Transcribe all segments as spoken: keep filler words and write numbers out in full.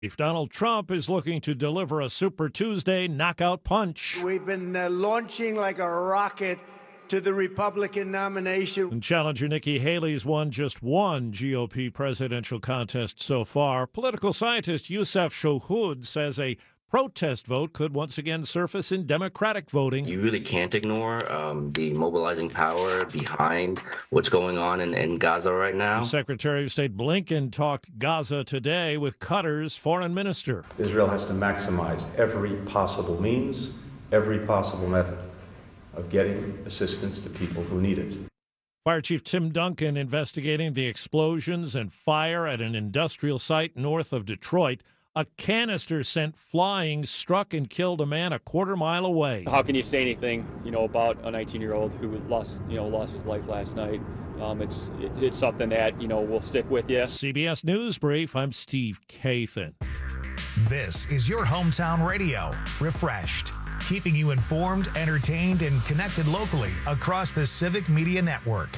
If Donald Trump is looking to deliver a Super Tuesday knockout punch. We've been uh, launching like a rocket to the Republican nomination. And challenger Nikki Haley's won just one G O P presidential contest so far. Political scientist Youssef Shohoud says a protest vote could once again surface in Democratic voting. You really can't ignore um, the mobilizing power behind what's going on in, in Gaza right now. Secretary of State Blinken talked Gaza today with Qatar's foreign minister. Israel has to maximize every possible means, every possible method of getting assistance to people who need it. Fire Chief Tim Duncan investigating the explosions and fire at an industrial site north of Detroit. A canister sent flying struck and killed a man a quarter mile away. How can you say anything, you know, about a nineteen-year-old who lost, you know, lost his life last night? Um, it's it, it's something that, you know, will stick with you. C B S News Brief. I'm Steve Kathan. This is your hometown radio, Refreshed, keeping you informed, entertained, and connected locally across the Civic Media Network.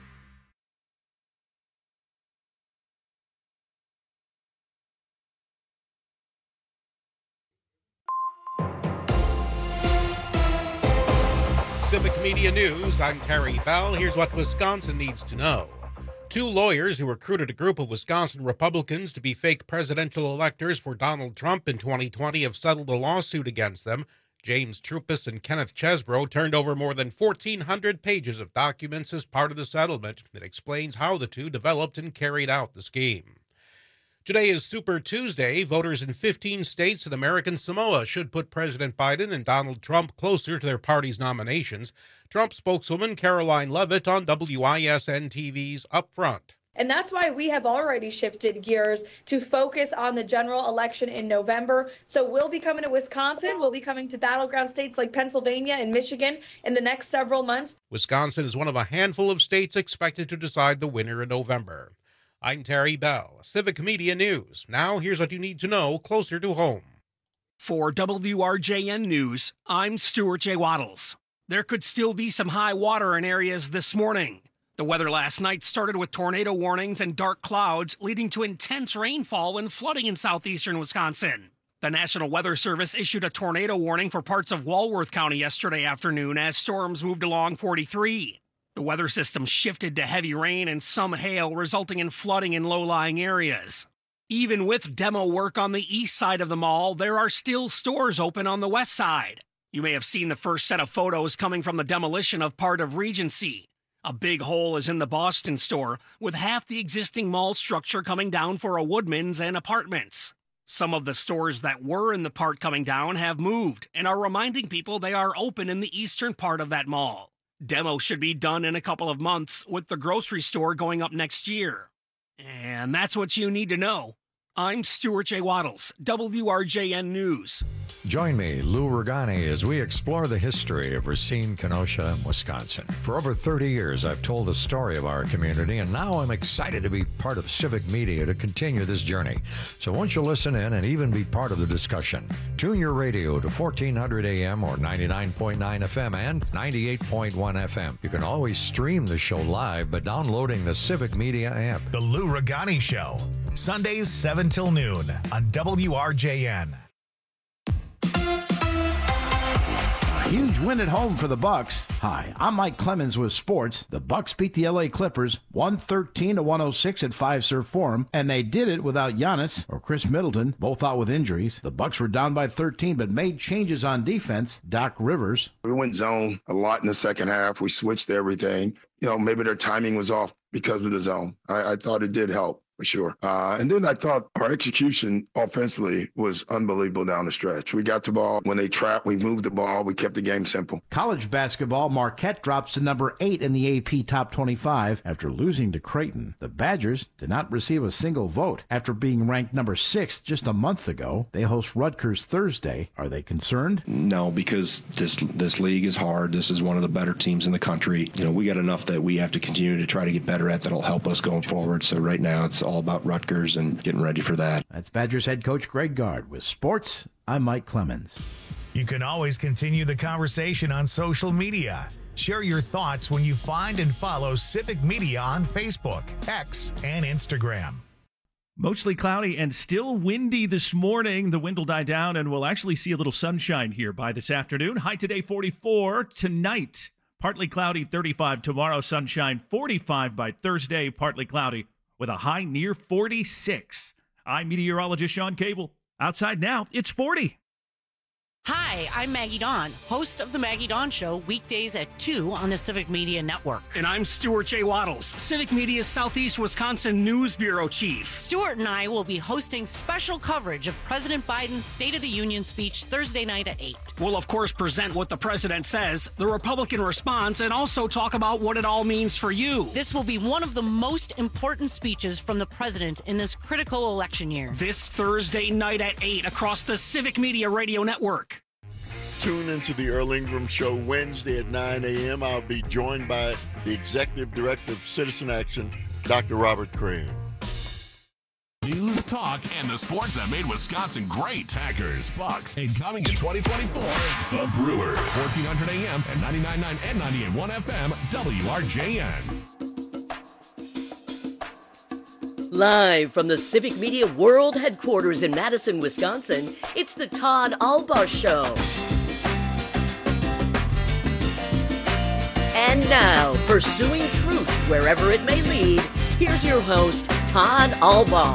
Civic Media News, I'm Terry Bell. Here's what Wisconsin needs to know. Two lawyers who recruited a group of Wisconsin Republicans to be fake presidential electors for Donald Trump in twenty twenty have settled a lawsuit against them. James Trupis and Kenneth Chesbro turned over more than fourteen hundred pages of documents as part of the settlement that explains how the two developed and carried out the scheme. Today is Super Tuesday. Voters in fifteen states and American Samoa should put President Biden and Donald Trump closer to their party's nominations. Trump spokeswoman Caroline Leavitt on W I S N T V's Up Front. And that's why we have already shifted gears to focus on the general election in November. So we'll be coming to Wisconsin. We'll be coming to battleground states like Pennsylvania and Michigan in the next several months. Wisconsin is one of a handful of states expected to decide the winner in November. I'm Terry Bell, Civic Media News. Now here's what you need to know closer to home. For W R J N News, I'm Stuart J. Waddles. There could still be some high water in areas this morning. The weather last night started with tornado warnings and dark clouds, leading to intense rainfall and flooding in southeastern Wisconsin. The National Weather Service issued a tornado warning for parts of Walworth County yesterday afternoon as storms moved along forty-three. The weather system shifted to heavy rain and some hail, resulting in flooding in low-lying areas. Even with demo work on the east side of the mall, there are still stores open on the west side. You may have seen the first set of photos coming from the demolition of part of Regency. A big hole is in the Boston store, with half the existing mall structure coming down for a Woodman's and apartments. Some of the stores that were in the part coming down have moved and are reminding people they are open in the eastern part of that mall. Demo should be done in a couple of months, with the grocery store going up next year. And that's what you need to know. I'm Stuart J. Waddles, W R J N News. Join me, Lou Ragani, as we explore the history of Racine, Kenosha, Wisconsin. For over thirty years, I've told the story of our community, and now I'm excited to be part of Civic Media to continue this journey. So won't you listen in and even be part of the discussion? Tune your radio to fourteen hundred A M or ninety-nine point nine F M and ninety-eight point one F M. You can always stream the show live by downloading the Civic Media app. The Lou Ragani Show, Sundays seven till noon on W R J N. Huge win at home for the Bucks. Hi, I'm Mike Clemens with sports. The Bucks beat the L A Clippers one thirteen to one oh six at Fiserv Forum, and they did it without Giannis or Chris Middleton, both out with injuries. The Bucks were down by thirteen, but made changes on defense. Doc Rivers. We went zone a lot in the second half. We switched everything. You know, maybe their timing was off because of the zone. I, I thought it did help. For sure. Uh, and then I thought our execution offensively was unbelievable down the stretch. We got the ball. When they trapped, we moved the ball. We kept the game simple. College basketball, Marquette drops to number eight in the A P Top twenty-five after losing to Creighton. The Badgers did not receive a single vote after being ranked number six just a month ago. They host Rutgers Thursday. Are they concerned? No, because this this league is hard. This is one of the better teams in the country. You know, we got enough that we have to continue to try to get better at that'll help us going forward. So right now it's all about Rutgers and getting ready for that. That's Badgers head coach Greg Gard. With sports, I'm Mike Clemens. You can always continue the conversation on social media. Share your thoughts when you find and follow Civic Media on Facebook, X, and Instagram. Mostly cloudy and still windy this morning. The wind will die down and we'll actually see a little sunshine here by this afternoon. High today, forty-four. Tonight, partly cloudy, thirty-five. Tomorrow, sunshine, forty-five by Thursday. Partly cloudy with a high near forty-six. I'm meteorologist Sean Cable. Outside now, it's forty. Hi, I'm Maggie Dawn, host of The Maggie Dawn Show, weekdays at two on the Civic Media Network. And I'm Stuart J. Waddles, Civic Media's Southeast Wisconsin News Bureau Chief. Stuart and I will be hosting special coverage of President Biden's State of the Union speech Thursday night at eight. We'll, of course, present what the president says, the Republican response, and also talk about what it all means for you. This will be one of the most important speeches from the president in this critical election year. This Thursday night at eight across the Civic Media Radio Network. Tune into the Earl Ingram Show Wednesday at nine a.m. I'll be joined by the Executive Director of Citizen Action, Doctor Robert Craig. News, talk, and the sports that made Wisconsin great. Packers, Bucks, and coming in twenty twenty-four, the Brewers. fourteen hundred A M and ninety-nine point nine and ninety-eight point one F M, W R J N. Live from the Civic Media World Headquarters in Madison, Wisconsin, it's the Todd Alba Show. And now, pursuing truth wherever it may lead, here's your host, Todd Alba.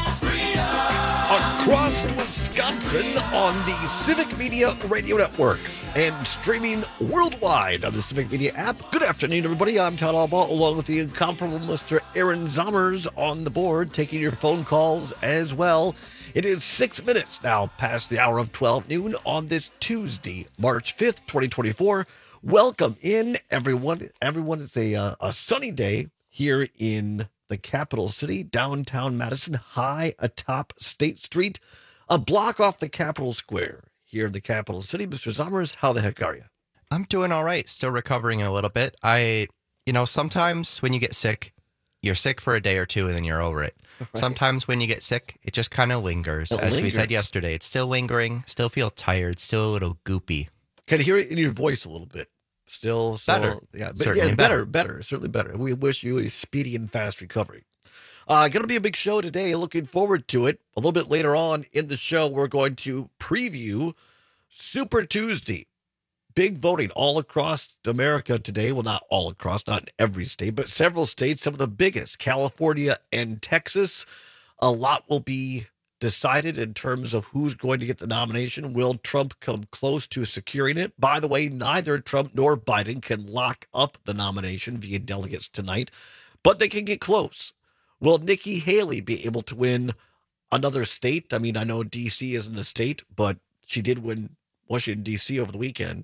Across Wisconsin on the Civic Media Radio Network and streaming worldwide on the Civic Media app. Good afternoon, everybody. I'm Todd Alba, along with the incomparable Mister Aaron Zommers on the board, taking your phone calls as well. It is six minutes now past the hour of twelve noon on this Tuesday, March fifth, twenty twenty-four. Welcome in, everyone. Everyone, it's a, uh, a sunny day here in the capital city, downtown Madison, high atop State Street, a block off the Capitol Square here in the capital city. Mister Zommers, how the heck are you? I'm doing all right. Still recovering a little bit. I, you know, sometimes when you get sick, you're sick for a day or two and then you're over it. Right. Sometimes when you get sick, it just kind of lingers. It As lingers. we said yesterday, it's still lingering, still feel tired, still a little goopy. Can hear it in your voice a little bit. Still, still better. Yeah, but yeah, better, better, better, certainly better. We wish you a speedy and fast recovery. Uh, going to be a big show today. Looking forward to it. A little bit later on in the show, we're going to preview Super Tuesday. Big voting all across America today. Well, not all across, not in every state, but several states, some of the biggest, California and Texas. A lot will be decided in terms of who's going to get the nomination. Will Trump come close to securing it? By the way, neither Trump nor Biden can lock up the nomination via delegates tonight, but they can get close. Will Nikki Haley be able to win another state? I mean, I know D C isn't a state, but she did win Washington, D C over the weekend.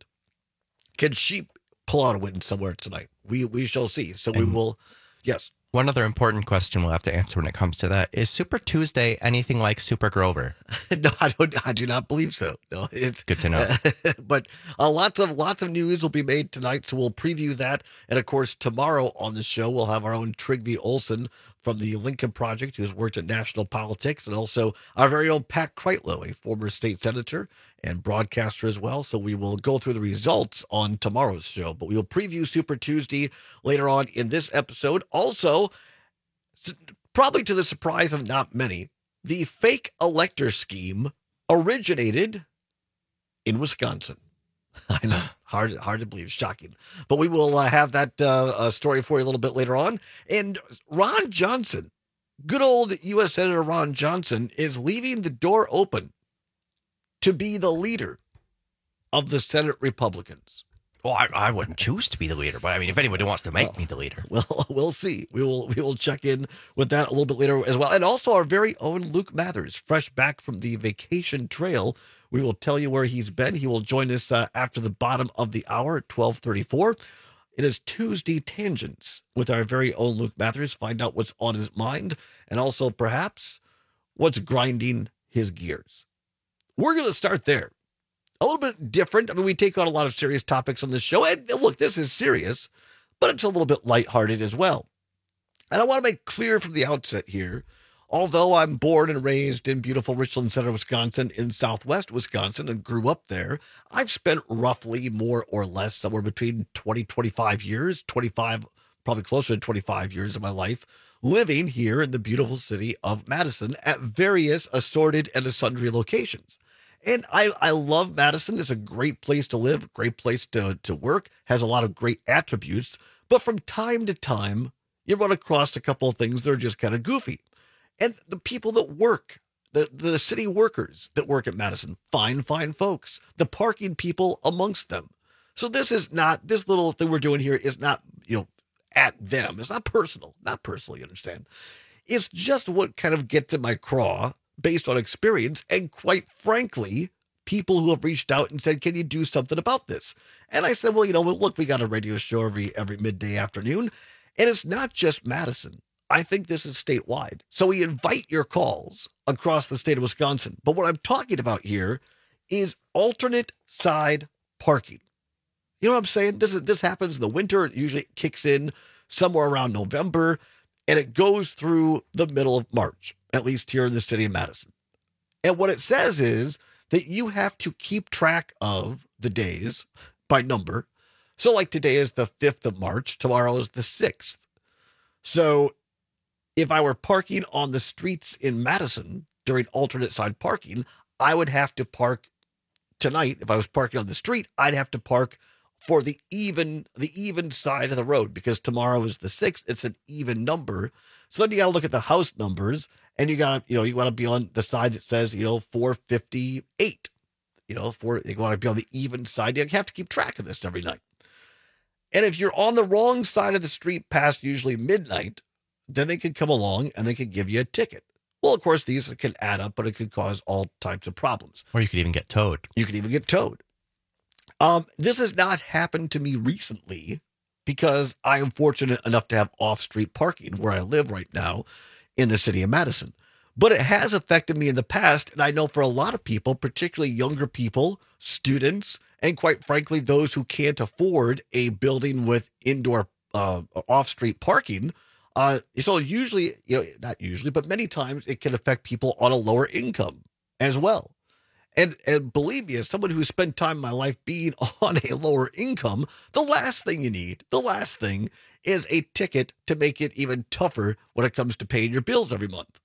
Can she pull out a win somewhere tonight? We we shall see. So and we will, yes. One other important question we'll have to answer when it comes to that is Super Tuesday anything like Super Grover? No, I don't. I do not believe so. No, it's good to know. But uh, lots of lots of news will be made tonight, so we'll preview that. And of course, tomorrow on the show, we'll have our own Trygve Olsen from the Lincoln Project, who's worked at national politics, and also our very own Pat Kreitlow, a former state senator and broadcaster as well. So we will go through the results on tomorrow's show, but we will preview Super Tuesday later on in this episode. Also, probably to the surprise of not many, the fake elector scheme originated in Wisconsin. I know, hard, hard to believe, shocking. But we will uh, have that uh, uh, story for you a little bit later on. And Ron Johnson, good old U S Senator Ron Johnson, is leaving the door open to be the leader of the Senate Republicans. Well, I, I wouldn't choose to be the leader, but I mean, if anybody wants to make well, me the leader. Well, we'll see. We will we will check in with that a little bit later as well. And also our very own Luke Mathers, fresh back from the vacation trail. We will tell you where he's been. He will join us uh, after the bottom of the hour at twelve thirty-four. It is Tuesday Tangents with our very own Luke Mathers. Find out what's on his mind and also perhaps what's grinding his gears. We're going to start there. A little bit different. I mean, we take on a lot of serious topics on this show. And look, this is serious, but it's a little bit lighthearted as well. And I want to make clear from the outset here, although I'm born and raised in beautiful Richland Center, Wisconsin, in southwest Wisconsin, and grew up there, I've spent roughly more or less somewhere between twenty, twenty-five years, twenty-five, probably closer to twenty-five years of my life living here in the beautiful city of Madison at various assorted and sundry locations. And I, I love Madison. It's a great place to live, great place to, to work, has a lot of great attributes. But from time to time, you run across a couple of things that are just kind of goofy. And the people that work, the, the city workers that work at Madison, fine, fine folks, the parking people amongst them. So this is not, this little thing we're doing here is not, you know, at them. It's not personal, not personal, you understand. It's just what kind of gets in my craw based on experience. And quite frankly, people who have reached out and said, can you do something about this? And I said, well, you know, look, we got a radio show every, every midday afternoon. And it's not just Madison. I think this is statewide. So we invite your calls across the state of Wisconsin. But what I'm talking about here is alternate side parking. You know what I'm saying? This is this happens in the winter. It usually kicks in somewhere around November, and it goes through the middle of March, at least here in the city of Madison. And what it says is that you have to keep track of the days by number. So like today is the fifth of March, tomorrow is the sixth. So if I were parking on the streets in Madison during alternate side parking, I would have to park tonight. If I was parking on the street, I'd have to park for the even the even side of the road, because tomorrow is the sixth. It's an even number. So then you got to look at the house numbers, and you got to, you know, you want to be on the side that says, you know, four fifty-eight, you know, for, you want to be on the even side. You have to keep track of this every night. And if you're on the wrong side of the street past usually midnight, then they can come along and they can give you a ticket. Well, of course, these can add up, but it could cause all types of problems. Or you could even get towed. You could even get towed. Um, this has not happened to me recently because I am fortunate enough to have off-street parking where I live right now in the city of Madison. But it has affected me in the past, and I know for a lot of people, particularly younger people, students, and quite frankly, those who can't afford a building with indoor uh, off-street parking. Uh, so usually, you know, not usually, but many times it can affect people on a lower income as well. And and believe me, as someone who's spent time in my life being on a lower income, the last thing you need, the last thing is a ticket to make it even tougher when it comes to paying your bills every month.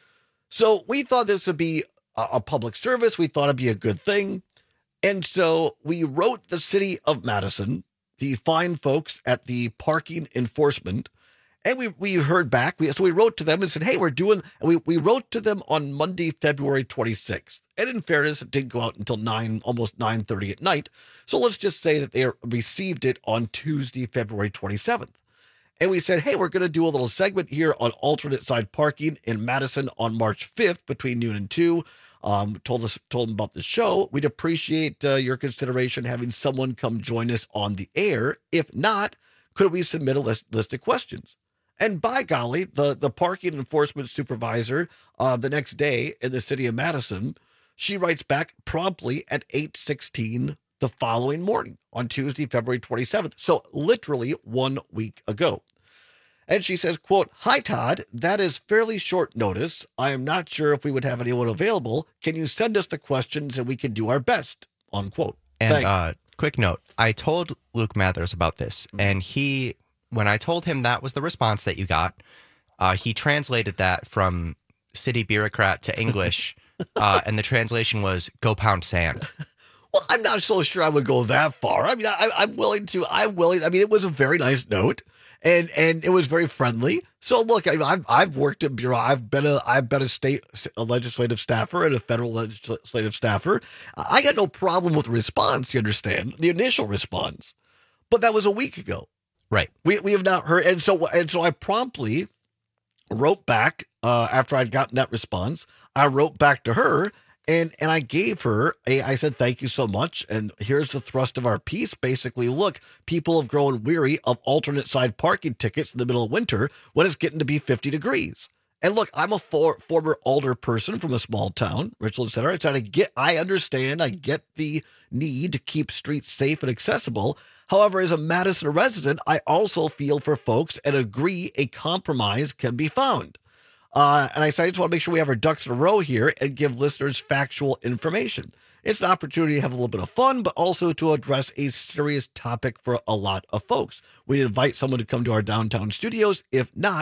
So we thought this would be a, a public service. We thought it'd be a good thing. And so we wrote the city of Madison, the fine folks at the parking enforcement, and we we heard back. We, so we wrote to them and said, hey, we're doing, and we, we wrote to them on Monday, February twenty-sixth. And in fairness, it didn't go out until nine, almost nine thirty at night. So let's just say that they received it on Tuesday, February twenty-seventh. And we said, hey, we're going to do a little segment here on alternate side parking in Madison on March fifth between noon and two. Um, told us, told them about the show. We'd appreciate uh, your consideration having someone come join us on the air. If not, could we submit a list, list of questions? And by golly, the, the parking enforcement supervisor uh, the next day in the city of Madison, she writes back promptly at eight sixteen the following morning on Tuesday, February twenty-seventh. So literally one week ago. And she says, quote, hi, Todd, that is fairly short notice. I am not sure if we would have anyone available. Can you send us the questions and we can do our best, unquote. And uh, quick note, I told Luke Mathers about this, mm-hmm. and he... when I told him that was the response that you got, uh, he translated that from city bureaucrat to English, uh, and the translation was "go pound sand." Well, I'm not so sure I would go that far. I mean, I, I'm willing to. I'm willing. I mean, it was a very nice note, and and it was very friendly. So look, I, I've I've worked at bureau. I've been a I've been a state a legislative staffer and a federal legislative staffer. I got no problem with the response. You understand the initial response, but that was a week ago. Right. We we have not heard. And so and so I promptly wrote back uh, after I'd gotten that response. I wrote back to her and and I gave her a, I said, thank you so much. And here's the thrust of our piece. Basically, look, people have grown weary of alternate side parking tickets in the middle of winter when it's getting to be fifty degrees. And look, I'm a for, former alder person from a small town, Richland Center. It's I get, I understand, I get the need to keep streets safe and accessible. However, as a Madison resident, I also feel for folks and agree a compromise can be found. Uh, and I said, I just want to make sure we have our ducks in a row here and give listeners factual information. It's an opportunity to have a little bit of fun, but also to address a serious topic for a lot of folks. We invite someone to come to our downtown studios. If not,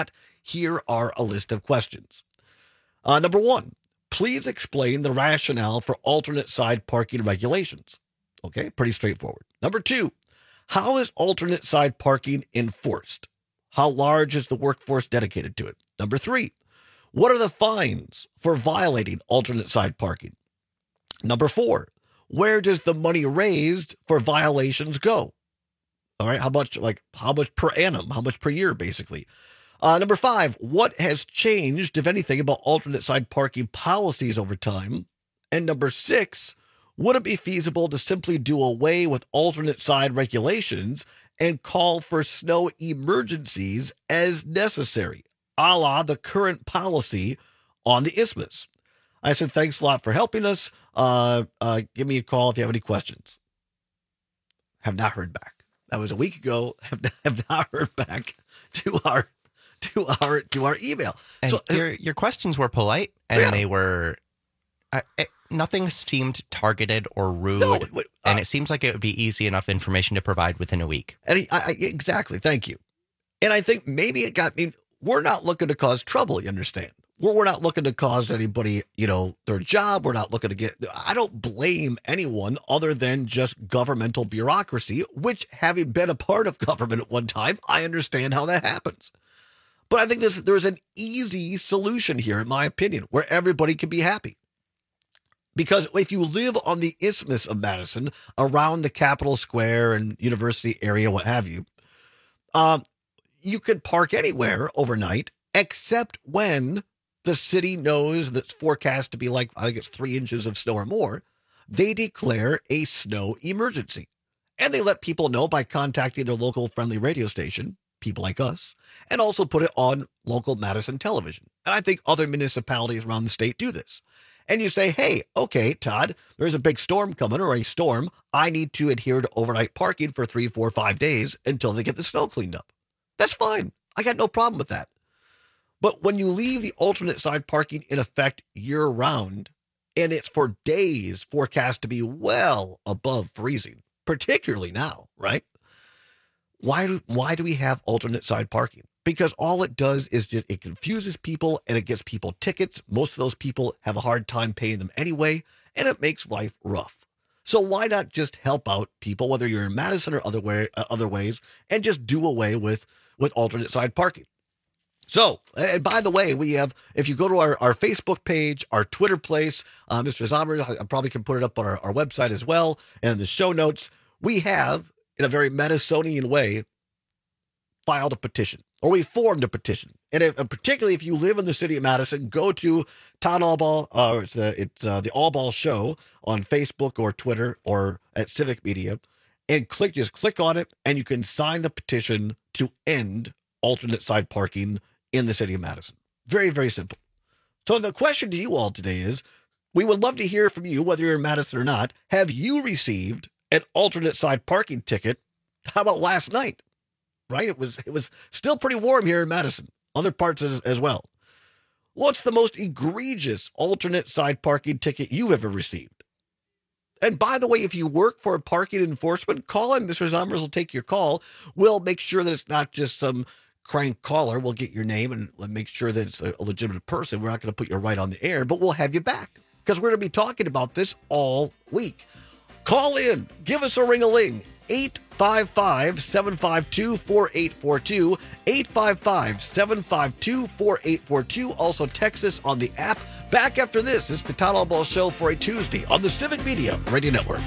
Here are a list of questions. Uh, number one, please explain the rationale for alternate side parking regulations. Okay, pretty straightforward. Number two, how is alternate side parking enforced? How large is the workforce dedicated to it? Number three, what are the fines for violating alternate side parking? Number four, where does the money raised for violations go? All right, how much, like, how much per annum, how much per year, basically? Uh, number five, what has changed, if anything, about alternate side parking policies over time? And number six, would it be feasible to simply do away with alternate side regulations and call for snow emergencies as necessary, a la the current policy on the isthmus? I said, thanks a lot for helping us. Uh, uh, give me a call if you have any questions. Have not heard back. That was a week ago. Have not, have not heard back to our to our to our email. And so your your questions were polite, and yeah. they were uh, it, nothing seemed targeted or rude, No, wait, uh, and it seems like it would be easy enough information to provide within a week. And he, I, I, exactly, thank you. And I think maybe it got me. We're not looking to cause trouble. You understand? We're, we're not looking to cause anybody, you know, their job. We're not looking to get. I don't blame anyone other than just governmental bureaucracy, which, having been a part of government at one time, I understand how that happens. But I think this, there's an easy solution here, in my opinion, where everybody can be happy. Because if you live on the Isthmus of Madison, around the Capitol Square and University area, what have you, um, you could park anywhere overnight, except when the city knows that's forecast to be like, I think it's three inches of snow or more. They declare a snow emergency. And they let people know by contacting their local friendly radio station, people like us, and also put it on local Madison television. And I think other municipalities around the state do this. And you say, hey, okay, Todd, there's a big storm coming or a storm. I need to adhere to overnight parking for three, four, five days until they get the snow cleaned up. That's fine. I got no problem with that. But when you leave the alternate side parking in effect year round, and it's for days forecast to be well above freezing, particularly now, right? Why do, why do we have alternate side parking? Because all it does is just, it confuses people and it gets people tickets. Most of those people have a hard time paying them anyway, and it makes life rough. So why not just help out people, whether you're in Madison or other way, uh, other ways, and just do away with, with alternate side parking? So, and by the way, we have, if you go to our, our Facebook page, our Twitter place, uh, Mister Zomer, I probably can put it up on our, our website as well, and in the show notes, we have, in a very Madisonian way, filed a petition, or we formed a petition. And, if, and particularly if you live in the city of Madison, go to Todd Allball, uh, it's, the, it's uh, the Allball Show on Facebook or Twitter or at Civic Media, and click, just click on it, and you can sign the petition to end alternate side parking in the city of Madison. Very, very simple. So the question to you all today is, we would love to hear from you, whether you're in Madison or not. Have you received an alternate side parking ticket? How about last night? Right? It was it was still pretty warm here in Madison. Other parts as, as well. What's the most egregious alternate side parking ticket you've ever received? And by the way, if you work for parking enforcement, call in. Mister Zombers will take your call. We'll make sure that it's not just some crank caller. We'll get your name and we'll make sure that it's a legitimate person. We're not going to put you right on the air, but we'll have you back because we're going to be talking about this all week. Call in. Give us a ring-a-ling. eight five five, seven five two, four eight four two. eight five five, seven five two, four eight four two. Also text us on the app. Back after this, it's the Todd Allball Show for a Tuesday on the Civic Media Radio Network.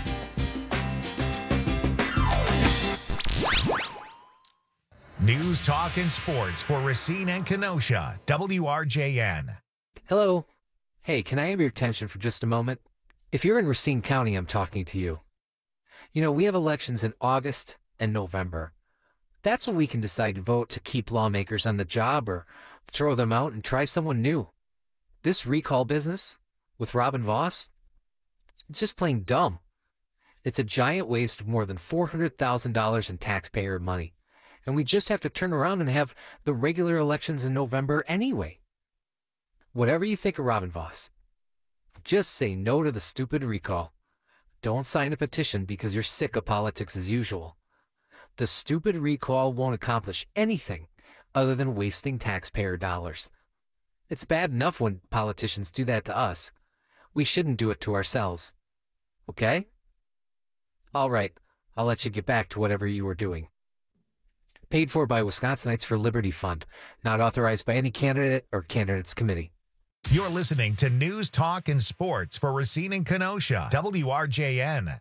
News, talk, and sports for Racine and Kenosha. W R J N. Hello. Hey, can I have your attention for just a moment? If you're in Racine County, I'm talking to you. You know, we have elections in August and November. That's when we can decide to vote to keep lawmakers on the job or throw them out and try someone new. This recall business with Robin Vos, it's just plain dumb. It's a giant waste of more than four hundred thousand dollars in taxpayer money. And we just have to turn around and have the regular elections in November anyway. Whatever you think of Robin Vos, just say no to the stupid recall. Don't sign a petition because you're sick of politics as usual. The stupid recall won't accomplish anything other than wasting taxpayer dollars. It's bad enough when politicians do that to us. We shouldn't do it to ourselves. Okay? All right, I'll let you get back to whatever you were doing. Paid for by Wisconsinites for Liberty Fund. Not authorized by any candidate or candidates committee. You're listening to News, Talk, and Sports for Racine and Kenosha. W R J N.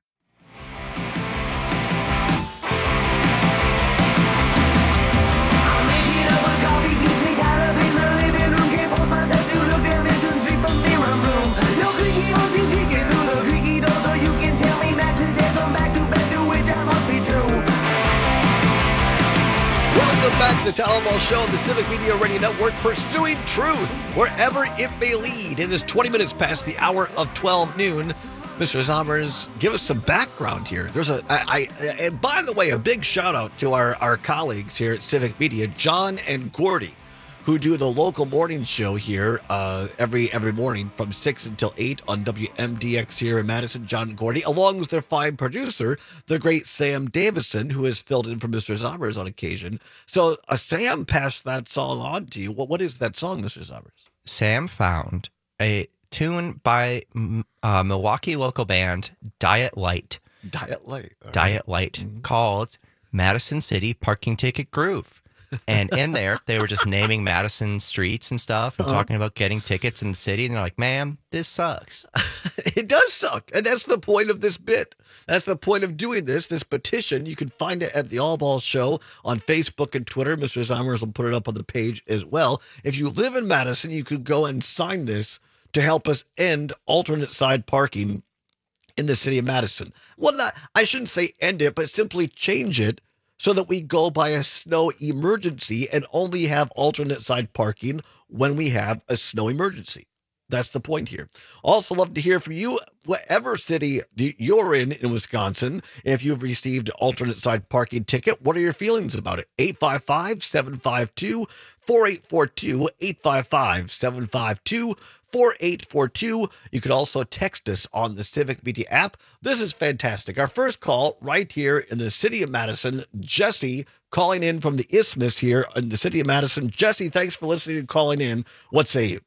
Welcome back to the Town Hall Show, the Civic Media Radio Network, pursuing truth wherever it may lead. It is twenty minutes past the hour of twelve noon. Mister Zommers, give us some background here. There's a, I, I, and by the way, a big shout out to our, our colleagues here at Civic Media, John and Gordy, who do the local morning show here uh, every every morning from six until eight on W M D X here in Madison, John and Gordy, along with their fine producer, the great Sam Davison, who has filled in for Mister Zommers on occasion. So uh, Sam passed that song on to you. What What is that song, Mister Zommers? Sam found a tune by uh, Milwaukee local band Diet Light. Diet Light. All Diet Light, mm-hmm. called Madison City Parking Ticket Groove. And in there, they were just naming Madison streets and stuff and uh-huh. talking about getting tickets in the city. And they're like, man, this sucks. It does suck. And that's the point of this bit. That's the point of doing this, this petition. You can find it at the All Ball Show on Facebook and Twitter. Mister Zommers will put it up on the page as well. If you live in Madison, you could go and sign this to help us end alternate side parking in the city of Madison. Well, not, I shouldn't say end it, but simply change it so that we go by a snow emergency and only have alternate side parking when we have a snow emergency. That's the point here. Also love to hear from you, whatever city you're in in Wisconsin. If you've received an alternate side parking ticket, what are your feelings about it? eight five five, seven five two, four eight four two, eight five five, seven five two, four eight four two. You can also text us on the Civic Media app. This is fantastic. Our first call right here in the city of Madison, Jesse calling in from the Isthmus here in the city of Madison. Jesse, thanks for listening and calling in. What say you?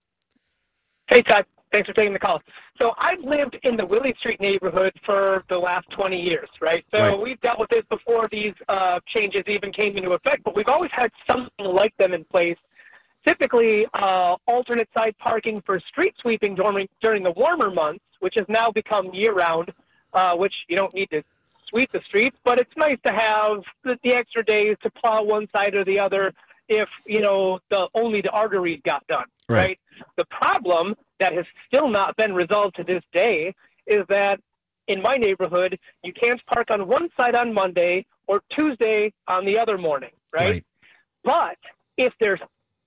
Hey, Todd. Thanks for taking the call. So I've lived in the Willie Street neighborhood for the last twenty years, right? So right. We've dealt with this before these uh, changes even came into effect, but we've always had something like them in place. Typically, uh, alternate side parking for street sweeping during, during the warmer months, which has now become year-round, uh, which you don't need to sweep the streets, but it's nice to have the, the extra days to plow one side or the other if, you know, the only the arteries got done, right? right? The problem that has still not been resolved to this day is that in my neighborhood, you can't park on one side on Monday or Tuesday on the other morning, right? right. But if there's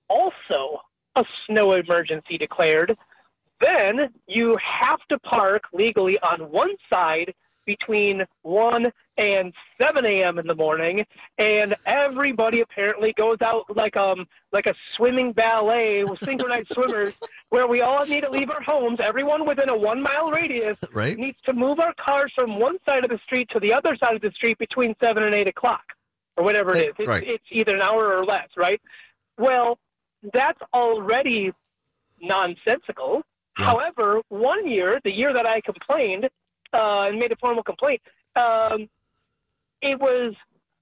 also a snow emergency declared, then you have to park legally on one side between one and seven a.m. in the morning, and everybody apparently goes out like um like a swimming ballet with synchronized swimmers, where we all need to leave our homes. Everyone within a one-mile radius right. needs to move our cars from one side of the street to the other side of the street between seven and eight o'clock, or whatever it is. It's, right. it's either an hour or less, right? Well, that's already nonsensical. Yeah. However, one year, the year that I complained uh, and made a formal complaint, um, it was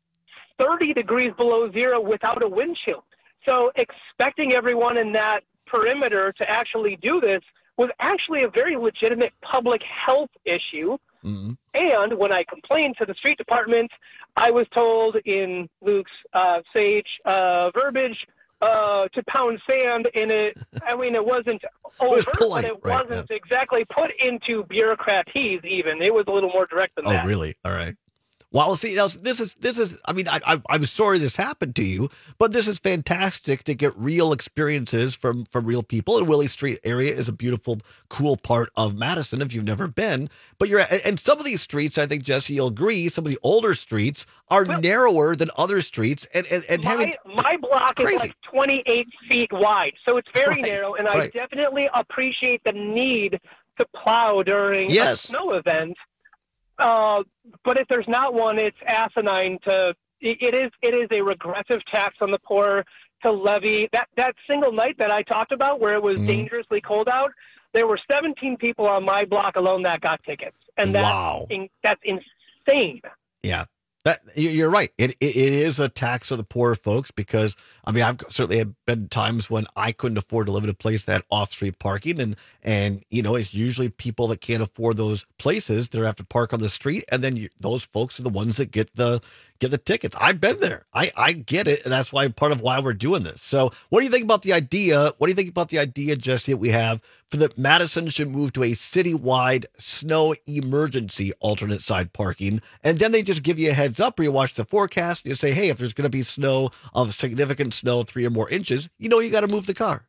thirty degrees below zero without a wind chill. So expecting everyone in that perimeter to actually do this was actually a very legitimate public health issue. Mm-hmm. And when I complained to the street department, I was told in Luke's uh, sage uh, verbiage, Uh, to pound sand in it. I mean, it wasn't overt, it was polite, but it right, wasn't yeah. exactly put into bureaucratese even. It was a little more direct than oh, that. Oh, really? All right. Well, see, this is, this is, I mean, I, I, I'm sorry this happened to you, but this is fantastic to get real experiences from, from real people. And Willie Street area is a beautiful, cool part of Madison if you've never been. But you're, and some of these streets, I think, Jesse, you'll agree, some of the older streets are well, narrower than other streets. And, and, and my, having, my block crazy. is like twenty-eight feet wide, so it's very right, narrow. And right. I definitely appreciate the need to plow during yes. a snow event. Uh, but if there's not one, it's asinine to it, it is it is a regressive tax on the poor to levy. That, that single night that I talked about where it was mm-hmm. dangerously cold out, there were seventeen people on my block alone that got tickets. And that's, wow. in, that's insane. Yeah. That, you're right. It, it it is a tax of the poor folks because, I mean, I've certainly had been times when I couldn't afford to live in a place that had off-street parking. And, and you know, it's usually people that can't afford those places that have to park on the street. And then you, those folks are the ones that get the get the tickets. I've been there. I, I get it. And that's why part of why we're doing this. So what do you think about the idea? What do you think about the idea, Jesse, that we have for that Madison should move to a citywide snow emergency alternate side parking? And then they just give you a heads up where you watch the forecast and you say, hey, if there's going to be snow of significant snow, three or more inches, you know, you got to move the car.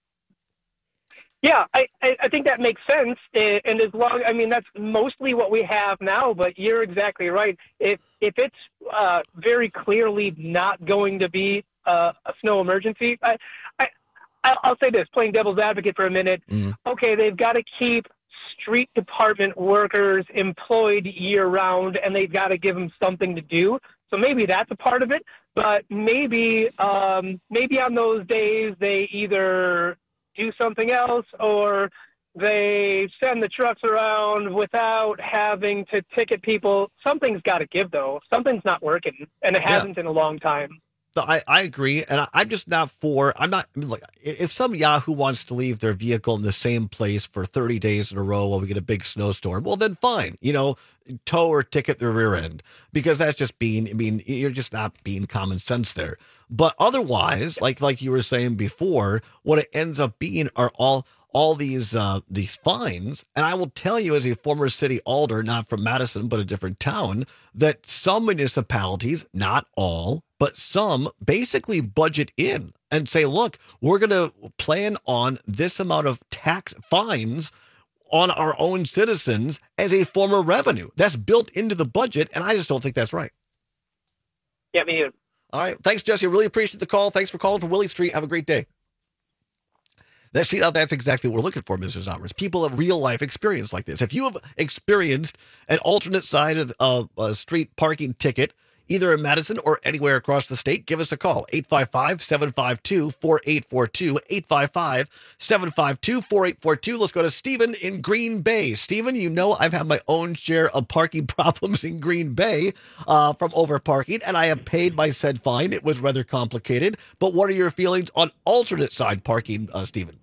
Yeah, I, I think that makes sense. And as long, I mean, that's mostly what we have now, but you're exactly right. If if it's uh, very clearly not going to be uh, a snow emergency, I, I, I'll say this, playing devil's advocate for a minute. Mm. Okay, they've got to keep street department workers employed year round, and they've got to give them something to do. So maybe that's a part of it, but maybe um, maybe on those days they either do something else or they send the trucks around without having to ticket people. Something's got to give, though. Something's not working, and it yeah. hasn't in a long time. So I, I agree, and I, I'm just not for, I'm not, I mean, like, if some Yahoo wants to leave their vehicle in the same place for thirty days in a row while we get a big snowstorm, well, then fine, you know, tow or ticket the rear end, because that's just being, I mean, you're just not being common sense there. But otherwise, like like you were saying before, what it ends up being are all all these uh, these fines. And I will tell you, as a former city alder, not from Madison, but a different town, that some municipalities, not all, but some basically budget in and say, look, we're going to plan on this amount of tax fines on our own citizens as a form of revenue. That's built into the budget, and I just don't think that's right. Yeah, me too. All right. Thanks, Jesse. I really appreciate the call. Thanks for calling from Willie Street. Have a great day. Let's see how that's exactly what we're looking for, Mister Zommers. People have real life experience like this. If you have experienced an alternate side of uh, a street parking ticket, either in Madison or anywhere across the state, give us a call. eight five five, seven five two, four eight four two, eight five five, seven five two, four eight four two. Let's go to Stephen in Green Bay. Stephen, you know I've had my own share of parking problems in Green Bay uh, from overparking, and I have paid my said fine. It was rather complicated. But what are your feelings on alternate side parking, uh, Stephen?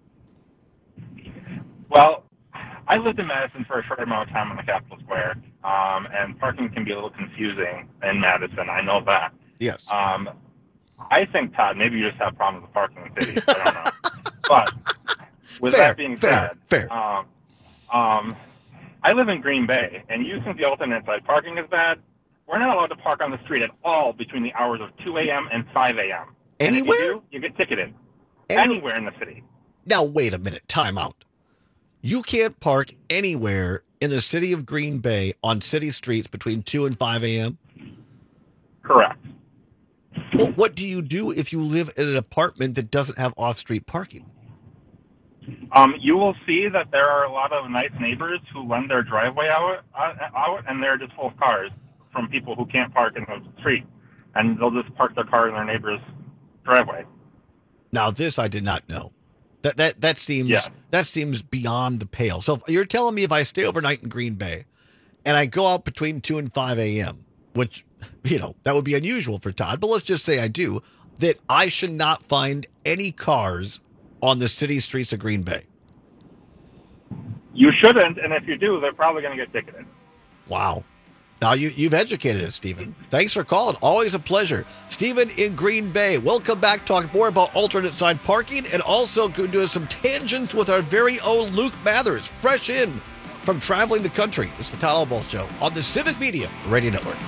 Well, I lived in Madison for a short amount of time on the Capitol Square, um, and parking can be a little confusing in Madison. I know that. Yes. Um, I think, Todd, maybe you just have problems with parking in the city. I don't know. But with fair, that being fair, said, fair. Um, um, I live in Green Bay, and you think the alternate side parking is bad? We're not allowed to park on the street at all between the hours of two a.m. and five a.m. Anywhere? And if you do, you get ticketed. Any- Anywhere in the city. Now, wait a minute. Time out. You can't park anywhere in the city of Green Bay on city streets between two and five a.m.? Correct. Well, what do you do if you live in an apartment that doesn't have off-street parking? Um, you will see that there are a lot of nice neighbors who lend their driveway out, uh, out, and they're just full of cars from people who can't park in the street. And they'll just park their car in their neighbor's driveway. Now, this I did not know. That that that seems yeah. that seems beyond the pale. So you're telling me if I stay overnight in Green Bay and I go out between two and five a.m., which, you know, that would be unusual for Todd, but let's just say I do, that I should not find any cars on the city streets of Green Bay? You shouldn't, and if you do, they're probably going to get ticketed. Wow. Now, you, you've educated us, Stephen. Thanks for calling. Always a pleasure. Stephen in Green Bay. We'll come back, talk more about alternate side parking, and also go do some tangents with our very own Luke Mathers, fresh in from traveling the country. It's the Todd Albaugh Show on the Civic Media Radio Network.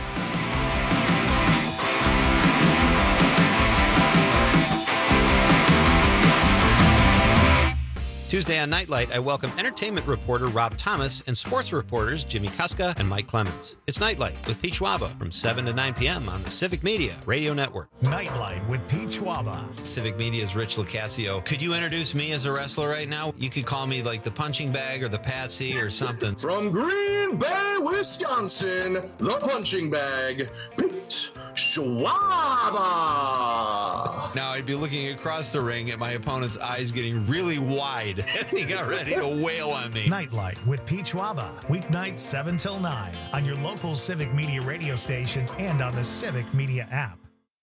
Tuesday on Nightlight, I welcome entertainment reporter Rob Thomas and sports reporters Jimmy Kuska and Mike Clemens. It's Nightlight with Pete Schwaba from seven to nine p.m. on the Civic Media Radio Network. Nightlight with Pete Schwaba. Civic Media's Rich Lucasio. Could you introduce me as a wrestler right now? You could call me like the punching bag or the Patsy or something. From Green Bay, Wisconsin, the punching bag, Pete Schwaba. Now I'd be looking across the ring at my opponent's eyes getting really wide as he got ready to wail on me. Nightlight with Pete Schwaba, weeknights seven till nine on your local Civic Media radio station and on the Civic Media app.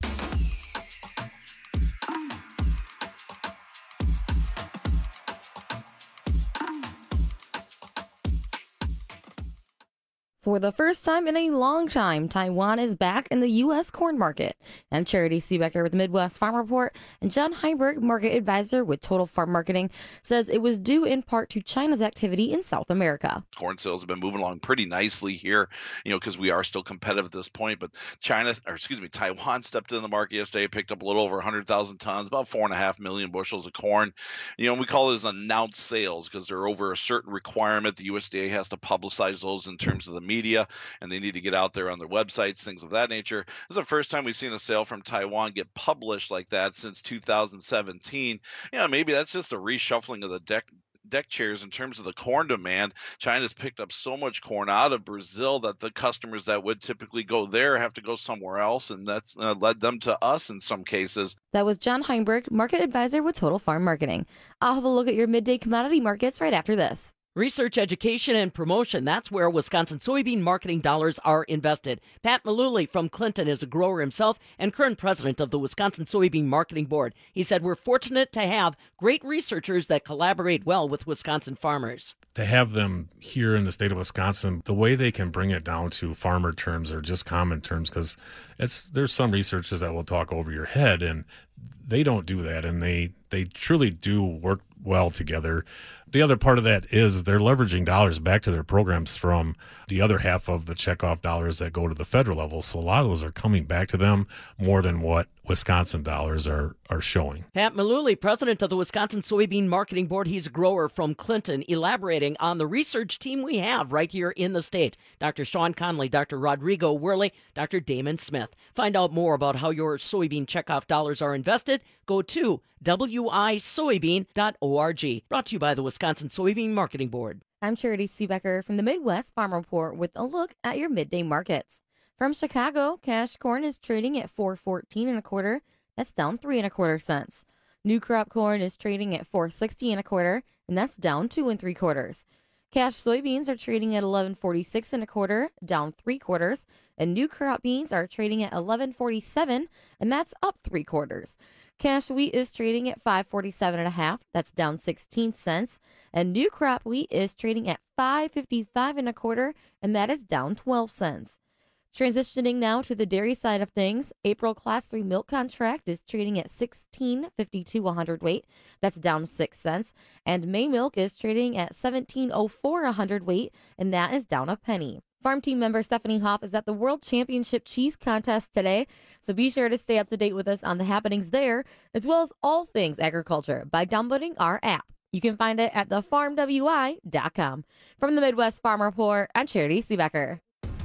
For the first time in a long time, Taiwan is back in the U S corn market. I'm Charity Seebecker with the Midwest Farm Report, and John Heinberg, market advisor with Total Farm Marketing, says it was due in part to China's activity in South America. Corn sales have been moving along pretty nicely here, you know, because we are still competitive at this point. But China, or excuse me, Taiwan stepped in the market yesterday, picked up a little over one hundred thousand tons, about four and a half million bushels of corn. You know, we call those announced sales because they're over a certain requirement. The U S D A has to publicize those in terms of the media, and they need to get out there on their websites, things of that nature. This is the first time we've seen a sale from Taiwan get published like that since two thousand seventeen. You know, maybe that's just a reshuffling of the deck deck chairs in terms of the corn demand. China's picked up so much corn out of Brazil that the customers that would typically go there have to go somewhere else, and that's uh, led them to us in some cases. That was John Heinberg, market advisor with Total Farm Marketing. I'll have a look at your midday commodity markets right after this. Research, education, and promotion. That's where Wisconsin soybean marketing dollars are invested. Pat Malooly from Clinton is a grower himself and current president of the Wisconsin Soybean Marketing Board. He said, we're fortunate to have great researchers that collaborate well with Wisconsin farmers. To have them here in the state of Wisconsin, the way they can bring it down to farmer terms or just common terms, because it's there's some researchers that will talk over your head, and they don't do that, and they, they truly do work well together. The other part of that is they're leveraging dollars back to their programs from the other half of the checkoff dollars that go to the federal level. So a lot of those are coming back to them more than what Wisconsin dollars are, are showing. Pat Malooly, president of the Wisconsin Soybean Marketing Board. He's a grower from Clinton, elaborating on the research team we have right here in the state. Doctor Sean Conley, Doctor Rodrigo Worley, Doctor Damon Smith. Find out more about how your soybean checkoff dollars are invested. Go to w i soybean dot org. Brought to you by the Wisconsin Soybean Marketing Board. I'm Charity Seebecker from the Midwest Farm Report with a look at your midday markets. From Chicago, cash corn is trading at four fourteen and a quarter. That's down three and a quarter cents. New crop corn is trading at four sixty and a quarter, and that's down two and three quarters. Cash soybeans are trading at eleven forty-six and a quarter, down three quarters, and new crop beans are trading at eleven forty-seven, and that's up three quarters. Cash wheat is trading at five forty-seven and a half. That's down sixteen cents. And new crop wheat is trading at five fifty-five and a quarter, and that is down twelve cents. Transitioning now to the dairy side of things, April Class three milk contract is trading at sixteen fifty-two a hundredweight. That's down six cents. And May milk is trading at seventeen oh four a hundredweight, and that is down a penny. Farm team member Stephanie Hoff is at the World Championship Cheese Contest today, so be sure to stay up to date with us on the happenings there, as well as all things agriculture, by downloading our app. You can find it at the farm w i dot com. From the Midwest Farm Report, I'm Charity Seebecker.